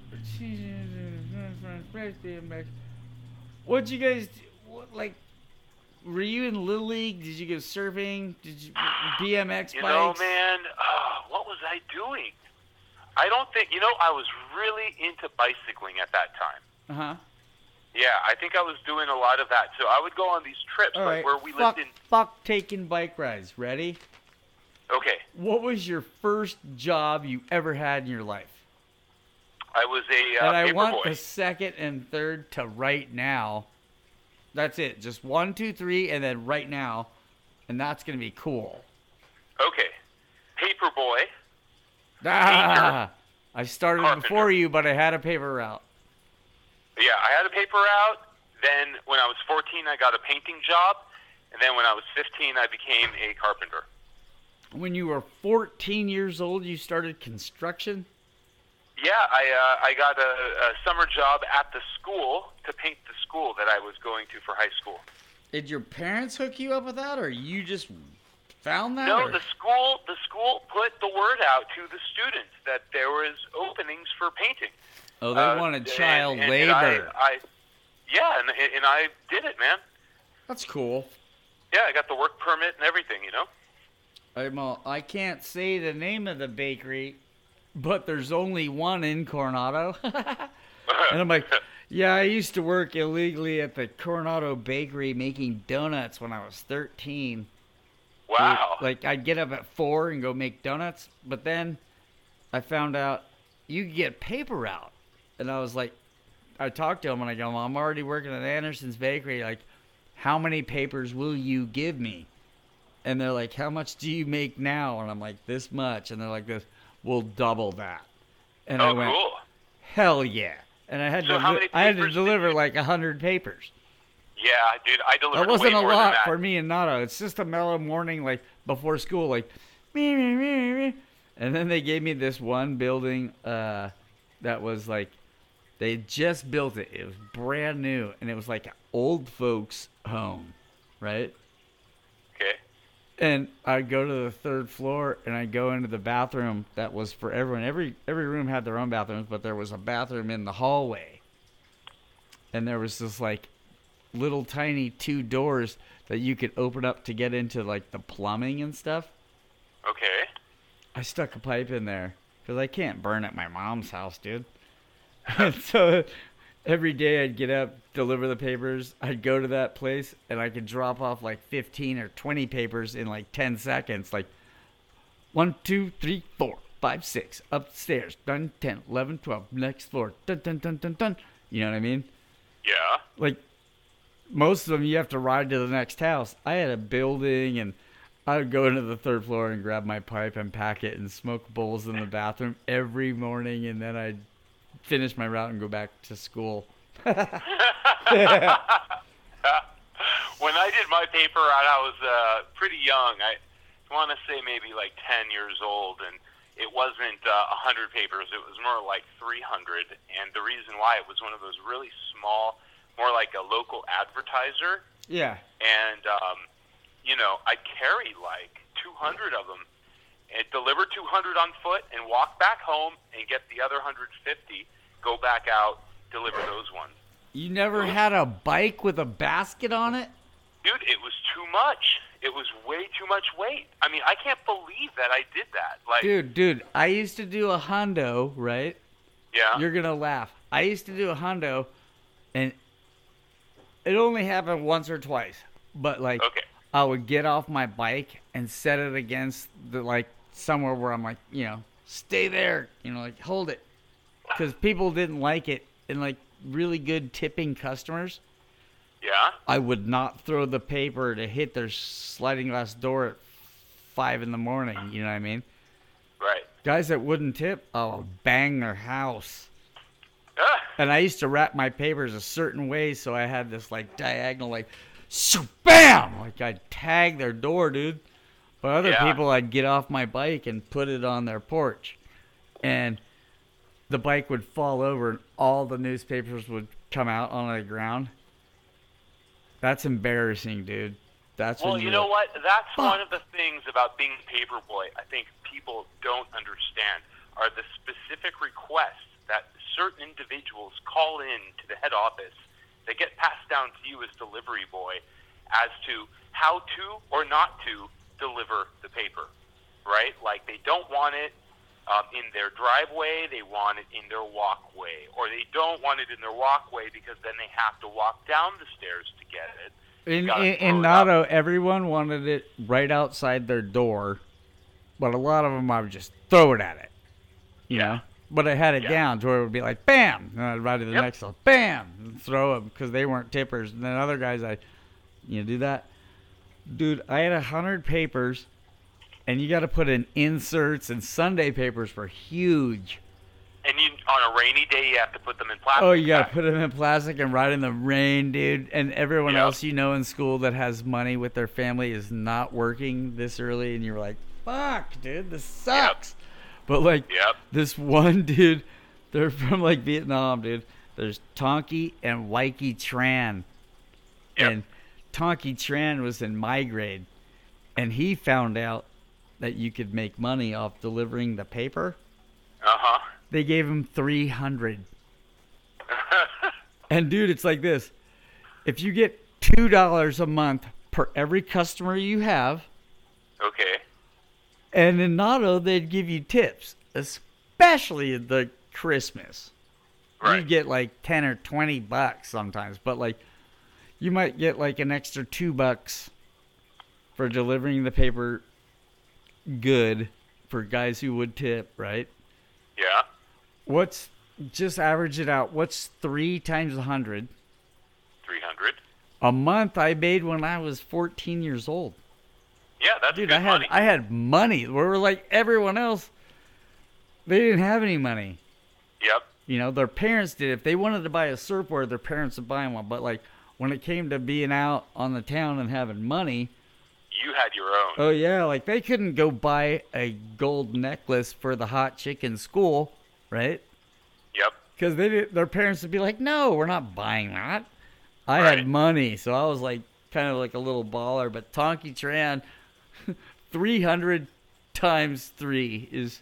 What'd you guys do? What, like, were you in Little League? Did you go surfing? Did you B M X You bikes? know, man, uh, what was I doing? I don't think, you know, I was really into bicycling at that time. Uh-huh. Yeah, I think I was doing a lot of that. So I would go on these trips, All like right. where we fuck, lived in. fuck taking bike rides. Ready? Okay, What was your first job you ever had in your life? I was a uh, and I paper want boy. the second and third to right now. That's it. Just one, two, three, and then right now, and that's gonna be cool. Okay. Paperboy. Ah, I started Carpenter. before you, but I had a paper route. Yeah, I had a paper route. Then when I was fourteen, I got a painting job. And then when I was fifteen, I became a carpenter. When you were fourteen years old, you started construction? Yeah, I uh, I got a, a summer job at the school to paint the school that I was going to for high school. Did your parents hook you up with that, or you just found that? No, or? the school the school put the word out to the students that there was openings for painting. Oh, they Uh, wanted and- child and- labor. and I, I, yeah, and, and I did it, man. That's cool. Yeah, I got the work permit and everything, you know? I'm, uh, I can't say the name of the bakery, but there's only one in Coronado. And I'm like, yeah, I used to work illegally at the Coronado Bakery making donuts when I was thirteen. Wow. Like, I'd get up at four and go make donuts, but then I found out you could get paper route. And I was like, I talked to him and I go, I'm already working at Anderson's Bakery. Like, how many papers will you give me? And they're like, how much do you make now? And I'm like, this much. And they're like, this, we'll double that. And I oh, went, cool. hell yeah. And I had So to how li- many I had to papers did deliver you- like a hundred papers. Yeah, dude, I delivered That wasn't way a more than lot that. for me and Nato. It's just a mellow morning, like before school, like me, me, me, me. And then they gave me this one building uh, that was like they had just built it. It was brand new, and it was like an old folks' home, right? Okay. And I'd go to the third floor, and I'd go into the bathroom that was for everyone. Every every room had their own bathrooms, but there was a bathroom in the hallway. And there was this, like, little tiny two doors that you could open up to get into, like, the plumbing and stuff. Okay. I stuck a pipe in there because I can't burn at my mom's house, dude. And so every day I'd get up, deliver the papers. I'd go to that place, and I could drop off like fifteen or twenty papers in like ten seconds. Like one, two, three, four, five, six, upstairs, done, ten, eleven, twelve, next floor, dun, dun, dun, dun, dun. You know what I mean? Yeah. Like most of them, you have to ride to the next house. I had a building, and I would go into the third floor and grab my pipe and pack it and smoke bowls in the bathroom every morning, and then I'd finish my route and go back to school. When I did my paper route, I was uh, pretty young. I want to say maybe like ten years old, and it wasn't uh, one hundred papers. It was more like three hundred, and the reason why, it was one of those really small, more like a local advertiser, Yeah. and, um, you know, I'd carry like two hundred of them and deliver two hundred on foot and walk back home and get the other one hundred fifty, go back out, deliver those ones. You never had a bike with a basket on it? Dude, it was too much. It was way too much weight. I mean, I can't believe that I did that. Like, Dude, dude, I used to do a hundo, right? yeah. You're going to laugh. I used to do a hundo, and it only happened once or twice. But, like, Okay. I would get off my bike and set it against, the like, somewhere where I'm like, you know, stay there. You know, like, hold it. Because people didn't like it. And, like, really good tipping customers, Yeah. I would not throw the paper to hit their sliding glass door at five in the morning. You know what I mean? Right. Guys that wouldn't tip, I would bang their house. Ah, And I used to wrap my papers a certain way, so I had this like diagonal, like, shoo, bam! Like I'd tag their door, dude. But other Yeah. people, I'd get off my bike and put it on their porch, and the bike would fall over, and all the newspapers would come out on the ground. That's embarrassing, dude. That's well, when you you're know like, what? That's Fuck. one of the things about being paperboy I think people don't understand are the specific requests that certain individuals call in to the head office that get passed down to you as delivery boy as to how to or not to deliver the paper, right? Like they don't want it um, in their driveway, they want it in their walkway, or they don't want it in their walkway because then they have to walk down the stairs to get it. In, gotta in, throw in it up. Nato, everyone wanted it right outside their door, but a lot of them I would just throw it at it. You Yeah. know? But I had it Yeah. down to where it would be like, bam, and I'd ride to the Yep. next one, bam, and throw them because they weren't tippers. And then other guys, I, you know, do that. Dude, I had a hundred papers, and you got to put in inserts, and Sunday papers were huge. And you, on a rainy day, you have to put them in plastic. Oh, you got to bags. put them in plastic and ride in the rain, dude. And everyone Yep. else you know in school that has money with their family is not working this early, and you're like, fuck, dude, this sucks. But, like, Yep. this one dude, they're from, like, Vietnam, dude. There's Tonky and Waikiki Tran. Yep. And Tonky Tran was in my grade. And he found out that you could make money off delivering the paper. Uh-huh. They gave him three hundred. And, dude, it's like this. If you get two dollars a month per every customer you have, Okay. and in Notto, they'd give you tips, especially at the Christmas. Right. You get like ten or twenty bucks sometimes, but like you might get like an extra two bucks for delivering the paper good for guys who would tip, right? Yeah. What's, just average it out, what's three times a hundred? three hundred. A month I made when I was fourteen years old. Yeah, that's Dude, good I had money. I had money. We were like everyone else. They didn't have any money. Yep. You know, their parents did. If they wanted to buy a surfboard, their parents would buy them one. But like when it came to being out on the town and having money, You had your own. oh yeah, like they couldn't go buy a gold necklace for the hot chick in school, right? Yep. Because they did, their parents would be like, "No, we're not buying that." I Right. had money, so I was like kind of like a little baller. But Tonky Tran, three hundred times three is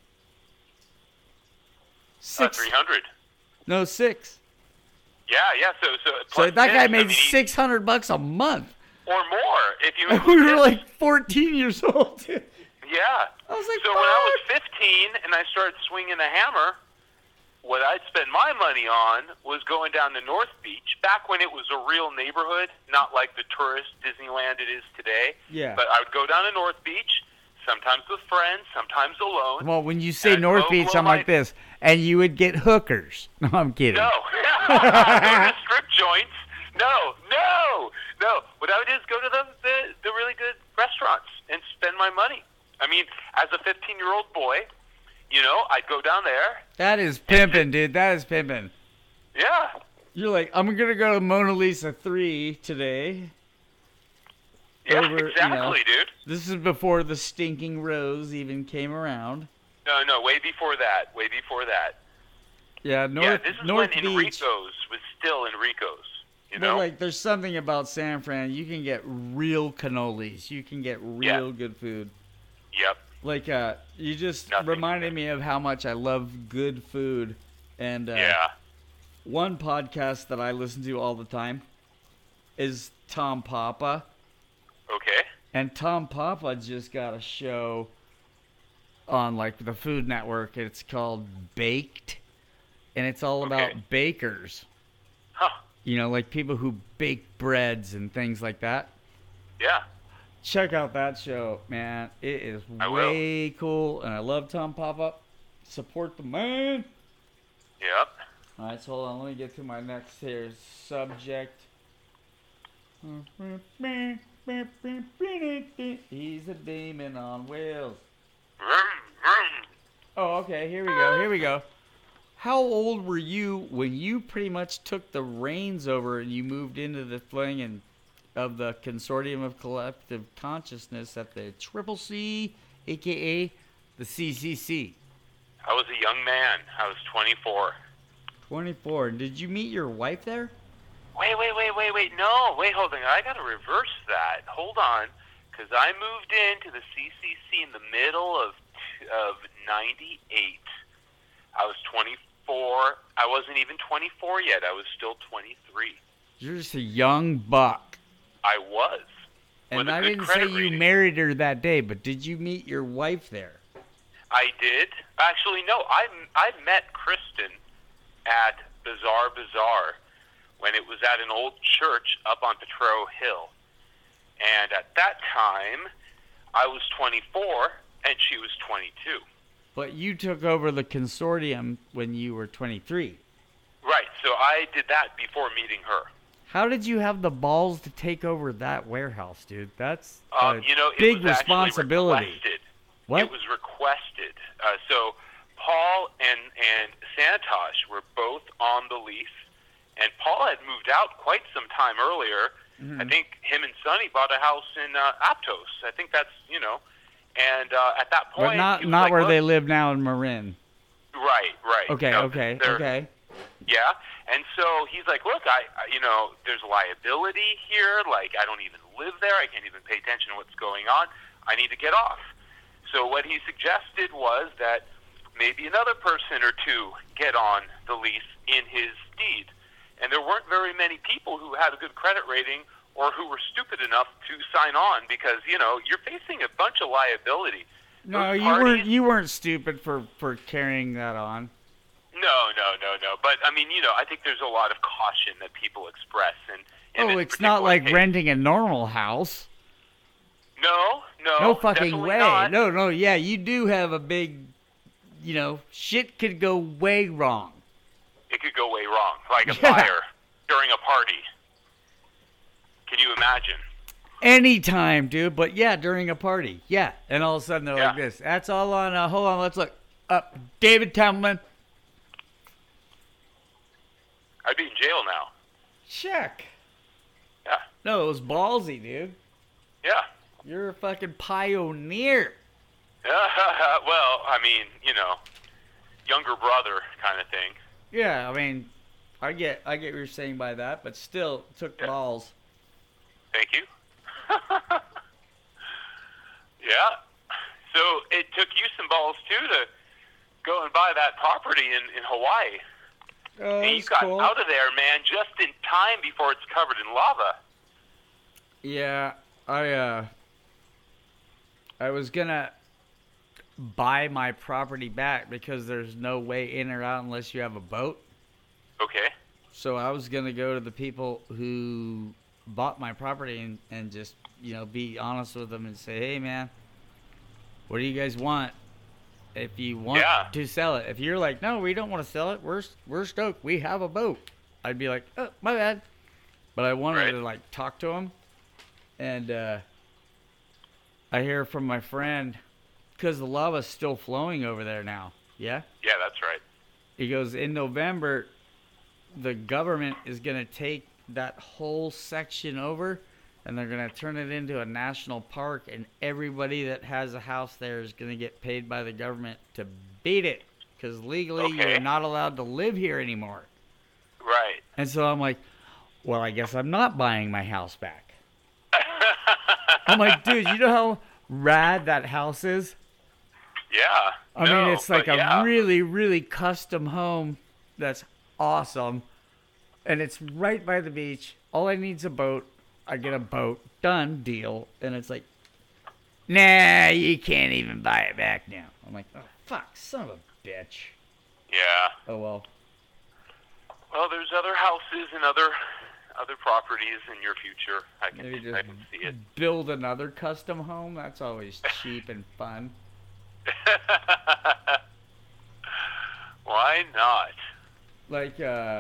Uh, six. three hundred. No, six. Yeah, yeah. So, so, So plus that guy this, I made mean, he- six hundred bucks a month. or more if you. And we include were this. like fourteen years old. Dude. Yeah. I was like, So when I was "Fuck." fifteen and I started swinging a hammer, what I'd spend my money on was going down to North Beach back when it was a real neighborhood, not like the tourist Disneyland it is today. Yeah. But I would go down to North Beach, sometimes with friends, sometimes alone. Well, when you say And North blow- Beach, blow I'm my- like this, and you would get hookers. No, I'm kidding. No. Go to strip joints. No, no, no. What I would do is go to the, the, the really good restaurants and spend my money. I mean, as a fifteen-year-old boy, you know, I'd go down there. That is pimping, dude. That is pimping. Yeah. You're like, I'm gonna go to Mona Lisa three today. Yeah, Over, you know. exactly, dude. This is before the Stinking Rose even came around. No, no, way before that. Way before that. Yeah, North yeah, this is North when Beach. Enrico's was still Enrico's. You But know? like, there's something about San Fran. You can get real cannolis. You can get real Yeah. good food. Yep. Like, uh, you just Nothing. reminded me of how much I love good food. And uh, Yeah. one podcast that I listen to all the time is Tom Papa. Okay. And Tom Papa just got a show on like the Food Network. It's called Baked, and it's all about Okay. bakers. Huh. You know, like people who bake breads and things like that. Yeah. Check out that show, man. It is I will. way cool, and I love Tom Papa. Support the man. Yep. All right, so hold on. Let me get to my next here subject. He's a demon on wheels. Vroom, vroom. Oh, okay. Here we go. Here we go. How old were you when you pretty much took the reins over and you moved into the thing and of the Consortium of Collective Consciousness at the Triple C, aka the C C C? I was a young man. I was twenty-four. twenty-four. Did you meet your wife there? Wait, wait, wait, wait, wait. No, wait, hold on. I got to reverse that. Hold on. Because I moved into the C C C in the middle of of ninety-eight. I was twenty-four. I wasn't even twenty-four yet. I was still twenty-three. You're just a young buck. I was. And With a I good didn't say credit you rating. married her that day, but did you meet your wife there? I did. Actually, no. I, I met Kristen at Bazaar Bazaar when it was at an old church up on Potrero Hill. And at that time, I was twenty-four and she was twenty-two. But you took over the consortium when you were twenty-three. Right. So I did that before meeting her. How did you have the balls to take over that warehouse, dude? That's Um, a you know, it big was actually responsibility. requested. What? It was requested. Uh, so Paul and and Santosh were both on the lease, and Paul had moved out quite some time earlier. Mm-hmm. I think him and Sonny bought a house in uh, Aptos. I think that's, you know, and uh, at that point, But not he was not like, where "Look," they live now in Marin. Right, right. Okay, No, okay, they're- okay. Yeah, and so he's like, look, I, I, you know, there's liability here. Like, I don't even live there. I can't even pay attention to what's going on. I need to get off. So what he suggested was that maybe another person or two get on the lease in his deed. And there weren't very many people who had a good credit rating or who were stupid enough to sign on because, you know, you're facing a bunch of liability. No, Those you parties- weren't. You weren't stupid for, for carrying that on. No, no, no, no. But, I mean, you know, I think there's a lot of caution that people express. And in Oh, this it's not particular like case- renting a normal house. No, no. No fucking definitely way. Not. No, no. Yeah, you do have a big. You know, shit could go way wrong. It could go way wrong, like a Yeah. fire during a party. Can you imagine? Anytime, dude. But yeah, during a party. Yeah. And all of a sudden they're like Yeah. this. That's all on. Uh, hold on. Let's look. Up. David Templeman. I'd be in jail now. Check. Yeah, No, it was ballsy, dude. yeah. You're a fucking pioneer. Well, I mean, you know, younger brother kind of thing. Yeah, I mean, I get, I get what you're saying by that, but still it took Yeah. balls. Thank you. Yeah. So it took you some balls too to go and buy that property in, in Hawaii. Oh, And you that's got cool. out of there, man, just in time before it's covered in lava. Yeah, I uh, I was gonna buy my property back because there's no way in or out unless you have a boat. Okay. So I was gonna go to the people who bought my property and, and just, you know, be honest with them and say, hey man, what do you guys want? If you want Yeah. to sell it, if you're like, no, we don't want to sell it, we're we're stoked, we have a boat. I'd be like, oh, my bad. But I wanted Right. to like talk to him, and uh, I hear from my friend because the lava's still flowing over there now. Yeah. Yeah, that's right. He goes, in November, the government is going to take that whole section over and they're going to turn it into a national park, and everybody that has a house there is going to get paid by the government to beat it because legally Okay. you're not allowed to live here anymore. Right. And so I'm like, well, I guess I'm not buying my house back. I'm like, dude, you know how rad that house is? Yeah. I No, mean, it's like but a yeah. really, really custom home that's awesome. And it's right by the beach. All I need is a boat. I get a boat. Done deal. And it's like, nah, you can't even buy it back now. I'm like, oh, fuck, son of a bitch. Yeah. Oh, well. Well, there's other houses and other other properties in your future. I can Maybe I just can see it. build another custom home. That's always cheap and fun. Why not? Like, uh...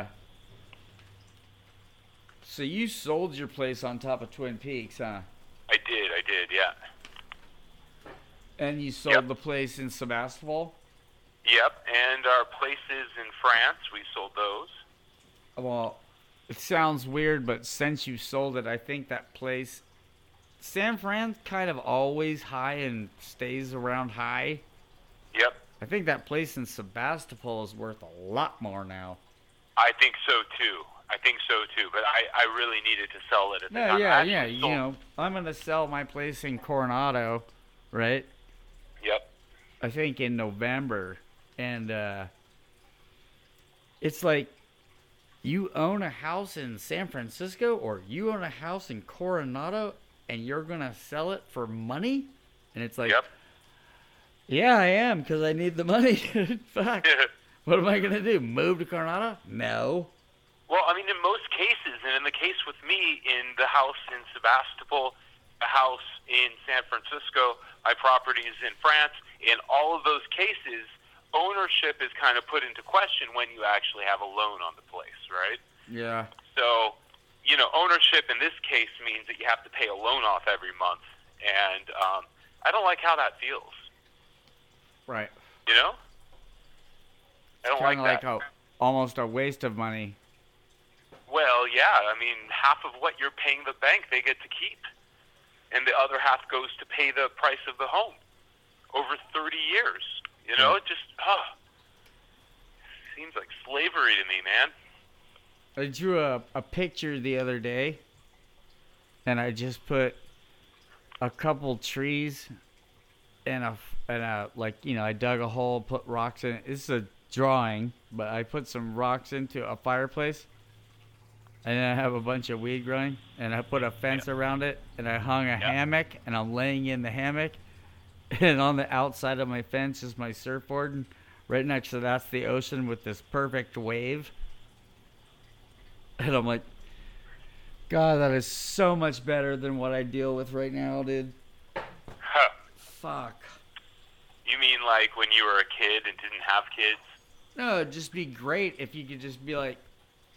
So you sold your place on top of Twin Peaks, huh? I did. I did. Yeah. And you sold Yep. the place in Sebastopol? Yep. And our places in France, we sold those. Well, it sounds weird, but since you sold it, I think that place, San Fran's kind of always high and stays around high. Yep. I think that place in Sebastopol is worth a lot more now. I think so too. I think so too. But I, I really needed to sell it at the No, time. I yeah, actually yeah. You sold- know, I'm gonna sell my place in Coronado, right? Yep. I think in November, and uh, it's like you own a house in San Francisco or you own a house in Coronado, and you're gonna sell it for money, and it's like, Yep. yeah, I am because I need the money. Fuck. What am I gonna do? Move to Coronado? No. Well, I mean, in most cases, and in the case with me in the house in Sebastopol, a house in San Francisco, my property is in France. In all of those cases, ownership is kind of put into question when you actually have a loan on the place, right? Yeah. So, you know, ownership in this case means that you have to pay a loan off every month, and um, I don't like how that feels. Right. You know? I don't Kind like of that. like a, almost a waste of money. Well, yeah, I mean, half of what you're paying the bank, they get to keep. And the other half goes to pay the price of the home over thirty years. You know, Yeah. it just, oh, seems like slavery to me, man. I drew a, a picture the other day, and I just put a couple trees and a, and a, like, you know, I dug a hole, put rocks in it. This is a drawing, but I put some rocks into a fireplace, and then I have a bunch of weed growing, and I put a fence around it, and I hung a Yeah. hammock, and I'm laying in the hammock, and on the outside of my fence is my surfboard, and right next to that's the ocean with this perfect wave. And I'm like, God, that is so much better than what I deal with right now, dude. Huh. Fuck. You mean like when you were a kid and didn't have kids? No, it'd just be great if you could just be like,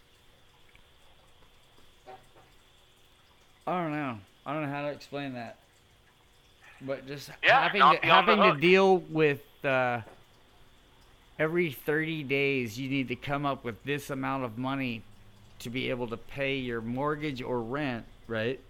I don't know. I don't know how to explain that. But just Yeah, having not to, be on the having to hook. deal with uh, every thirty days, you need to come up with this amount of money to be able to pay your mortgage or rent, right?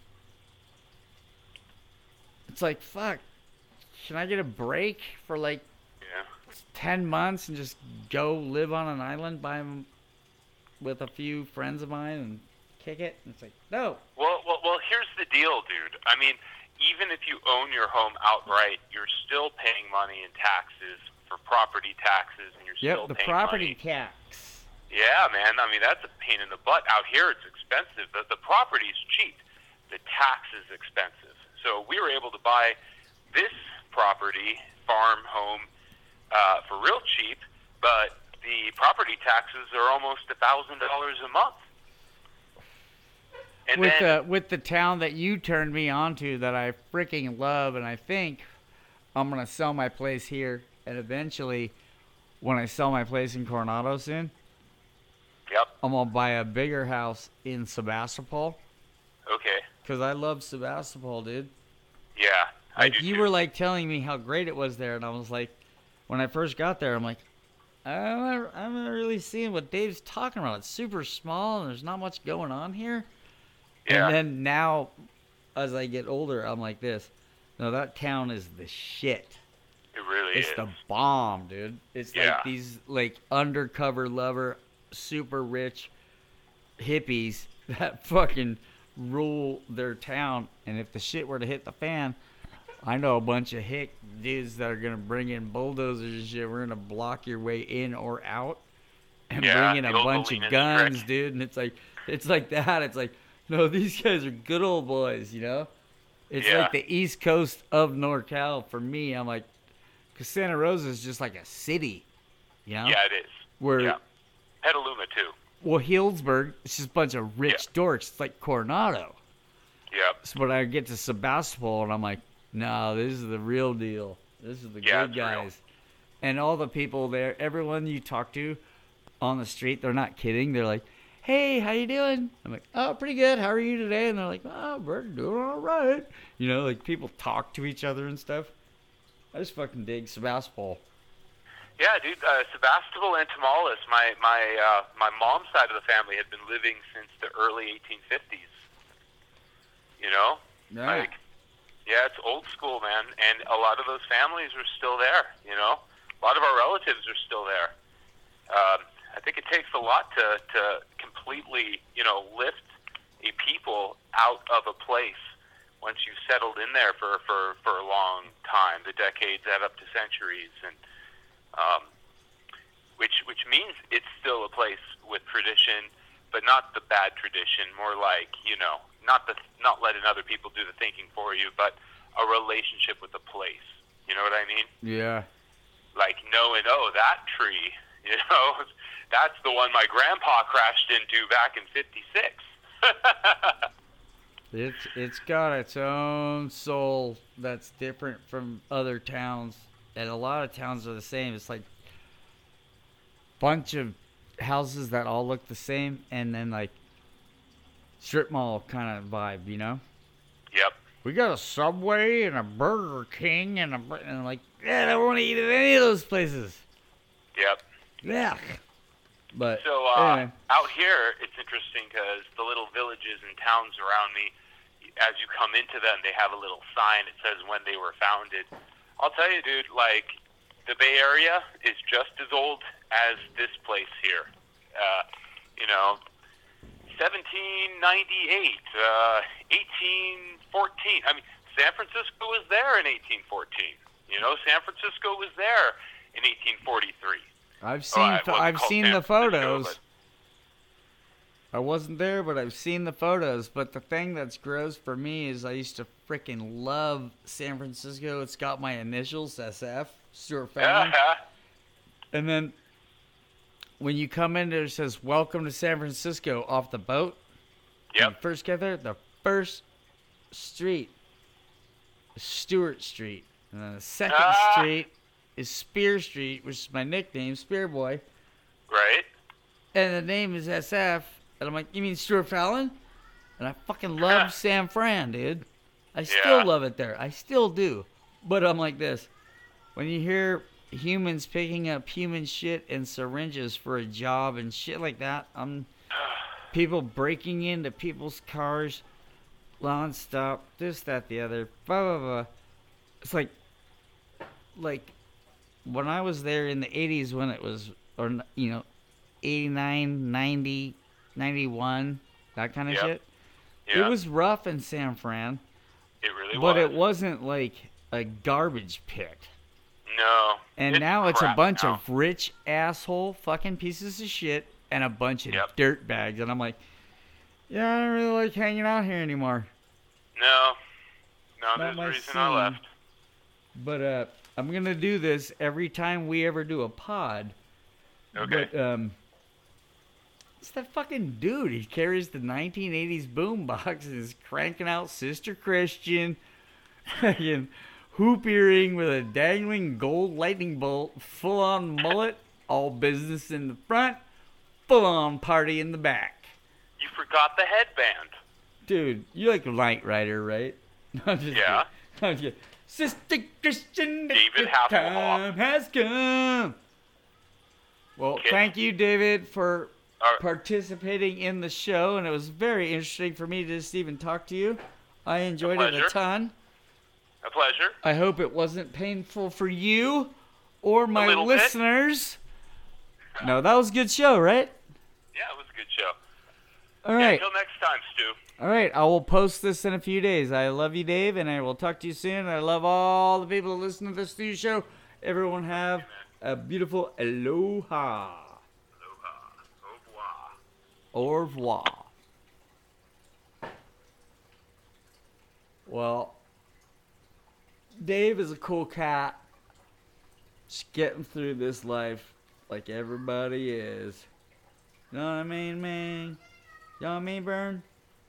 It's like, fuck. Can I get a break for like Yeah. ten months and just go live on an island by m- with a few friends of mine and kick it? And it's like, no. Well, well, well, here's the deal, dude. I mean, even if you own your home outright, you're still paying money in taxes for property taxes, and you're still Yep, the paying property money. tax. Yeah, man. I mean, that's a pain in the butt. Out here, it's expensive. The, the property's cheap. The tax is expensive. So we were able to buy this property, farm, home, uh, for real cheap, but the property taxes are almost a thousand dollars a month. And With then, the with the town that you turned me on to that I freaking love, and I think I'm gonna sell my place here, and eventually, when I sell my place in Coronado soon, yep. I'm gonna buy a bigger house in Sebastopol, Okay. cause I love Sebastopol, dude. Yeah. I Like do you too. were like telling me how great it was there, and I was like, when I first got there, I'm like, I'm not, I'm not really seeing what Dave's talking about. It's super small, and there's not much going on here. Yeah. And then now, as I get older, I'm like this. No, that town is the shit. It really It's is. the bomb, dude. It's Yeah. like these like undercover lover, super rich hippies that fucking rule their town. And if the shit were to hit the fan, I know a bunch of hick dudes that are gonna bring in bulldozers and shit. We're gonna block your way in or out, and Yeah, bring in a the old bunch Galena of guns, trick. dude. And it's like, it's like that. It's like, no, these guys are good old boys, you know. It's Yeah. like the East Coast of NorCal for me. I'm like, cause Santa Rosa is just like a city, you know. Yeah, it is. Where, Yeah. Petaluma, too. well, Healdsburg, it's just a bunch of rich dorks. It's like Coronado. Yep. So when I get to Sebastopol, and I'm like, no, this is the real deal. This is the Yeah, good it's real. guys. And all the people there, everyone you talk to on the street, they're not kidding. They're like, hey, how you doing? I'm like, oh, pretty good. How are you today? And they're like, oh, we're doing all right. You know, like people talk to each other and stuff. I just fucking dig Sebastopol. Yeah, dude. Uh, Sebastopol and Tamaulipas. My my uh, my mom's side of the family had been living since the early eighteen fifties. You know, Yeah. like, yeah, it's old school, man. And a lot of those families are still there. You know, a lot of our relatives are still there. Um, I think it takes a lot to to completely, you know, lift a people out of a place once you've settled in there for for for a long time. The decades add up to centuries, and um, which which means it's still a place with tradition, but not the bad tradition. More like, you know, not the not letting other people do the thinking for you, but a relationship with the place. You know what I mean? Yeah. Like knowing, oh, that tree, you know, that's the one my grandpa crashed into back in fifty-six. It's it's got its own soul that's different from other towns, and a lot of towns are the same. It's like bunch of houses that all look the same, and then like strip mall kind of vibe, you know? Yep. We got a Subway and a Burger King and a and I'm like, yeah, I don't want to eat at any of those places. Yep. Yeah. But So uh, anyway. out here, it's interesting because the little villages and towns around me, as you come into them, they have a little sign. It says when they were founded. I'll tell you, dude, like, the Bay Area is just as old as this place here. Uh, you know, seventeen ninety-eight, uh, eighteen fourteen. I mean, San Francisco was there in eighteen fourteen. You know, San Francisco was there in eighteen forty-three. I've seen Oh, it pho- wasn't I've called seen San the Francisco, photos. but- I wasn't there, but I've seen the photos. But the thing that's gross for me is I used to freaking love San Francisco. It's got my initials, S F, Stuart Fallon. Yeah. And then when you come in there, it says, welcome to San Francisco off the boat. When you Yep. first get there, the first street is Stewart Street. And then the second Ah. street is Spear Street, which is my nickname, Spear Boy. Right? And the name is S F. And I'm like, you mean Stuart Fallon? And I fucking love San Fran, dude. I still Yeah. love it there. I still do. But I'm like this. When you hear humans picking up human shit and syringes for a job and shit like that, I'm people breaking into people's cars nonstop, this, that, the other, blah, blah, blah. It's like, like, when I was there in the eighties when it was, or, you know, eighty-nine, ninety, ninety-one, that kind of Yep. shit. Yeah. It was rough in San Fran, It really but was. it wasn't like a garbage pit. No. And now it's a crap bunch now. of rich asshole fucking pieces of shit and a bunch of Yep. dirt bags. And I'm like, yeah, I don't really like hanging out here anymore. No. No, Not there's my a reason I scene. left. But uh, I'm going to do this every time we ever do a pod. Okay. But, um, it's that fucking dude. He carries the nineteen eighties boombox and is cranking out Sister Christian, fucking hoop earring with a dangling gold lightning bolt, full on mullet, all business in the front, full on party in the back. You forgot the headband. Dude, you like Knight Rider, right? I'm just Yeah. kidding. I'm just kidding. Sister Christian, the David good Hasselhoff. time has come. Well, Okay. thank you, David, for All right. participating in the show, and it was very interesting for me to just even talk to you. I enjoyed it a pleasure. ton. A pleasure. I hope it wasn't painful for you or my little bit. listeners. No, that was a good show, right? Yeah, it was a good show. All Yeah, right. until next time, Stu. All right, I will post this in a few days. I love you, Dave, and I will talk to you soon. I love all the people that listen to this new show. Everyone have a beautiful aloha. Aloha. Au revoir. Au revoir. Well, Dave is a cool cat. Just getting through this life like everybody is. You know what I mean, man? You know what I mean, Burn?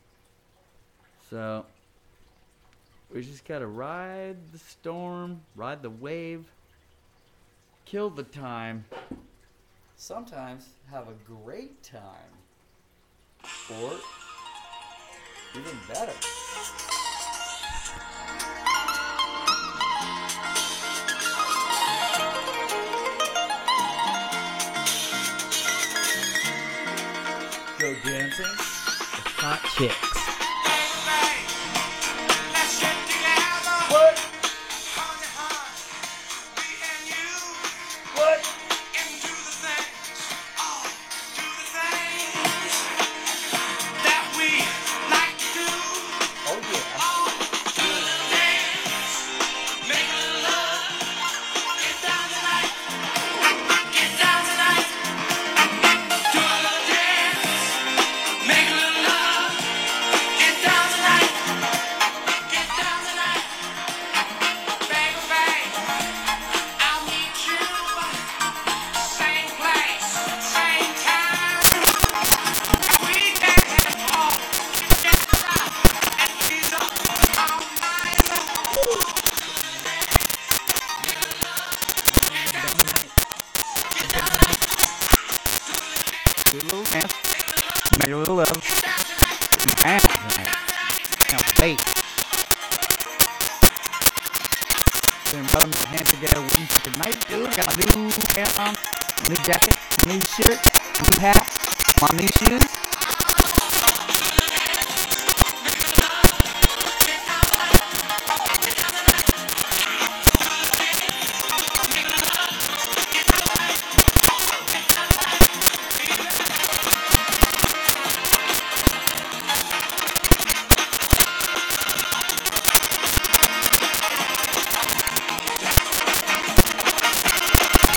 So, we just gotta ride the storm, ride the wave, kill the time. Sometimes have a great time. Or even better. Go dancing with hot chicks. What? What? Oh yeah. Do a little dance. Make a little love. Hands tonight. Now, bass. Then rub my hands together with each tonight, dude. Got my new hat on, new jacket, new shirt, new hat, my new shoes.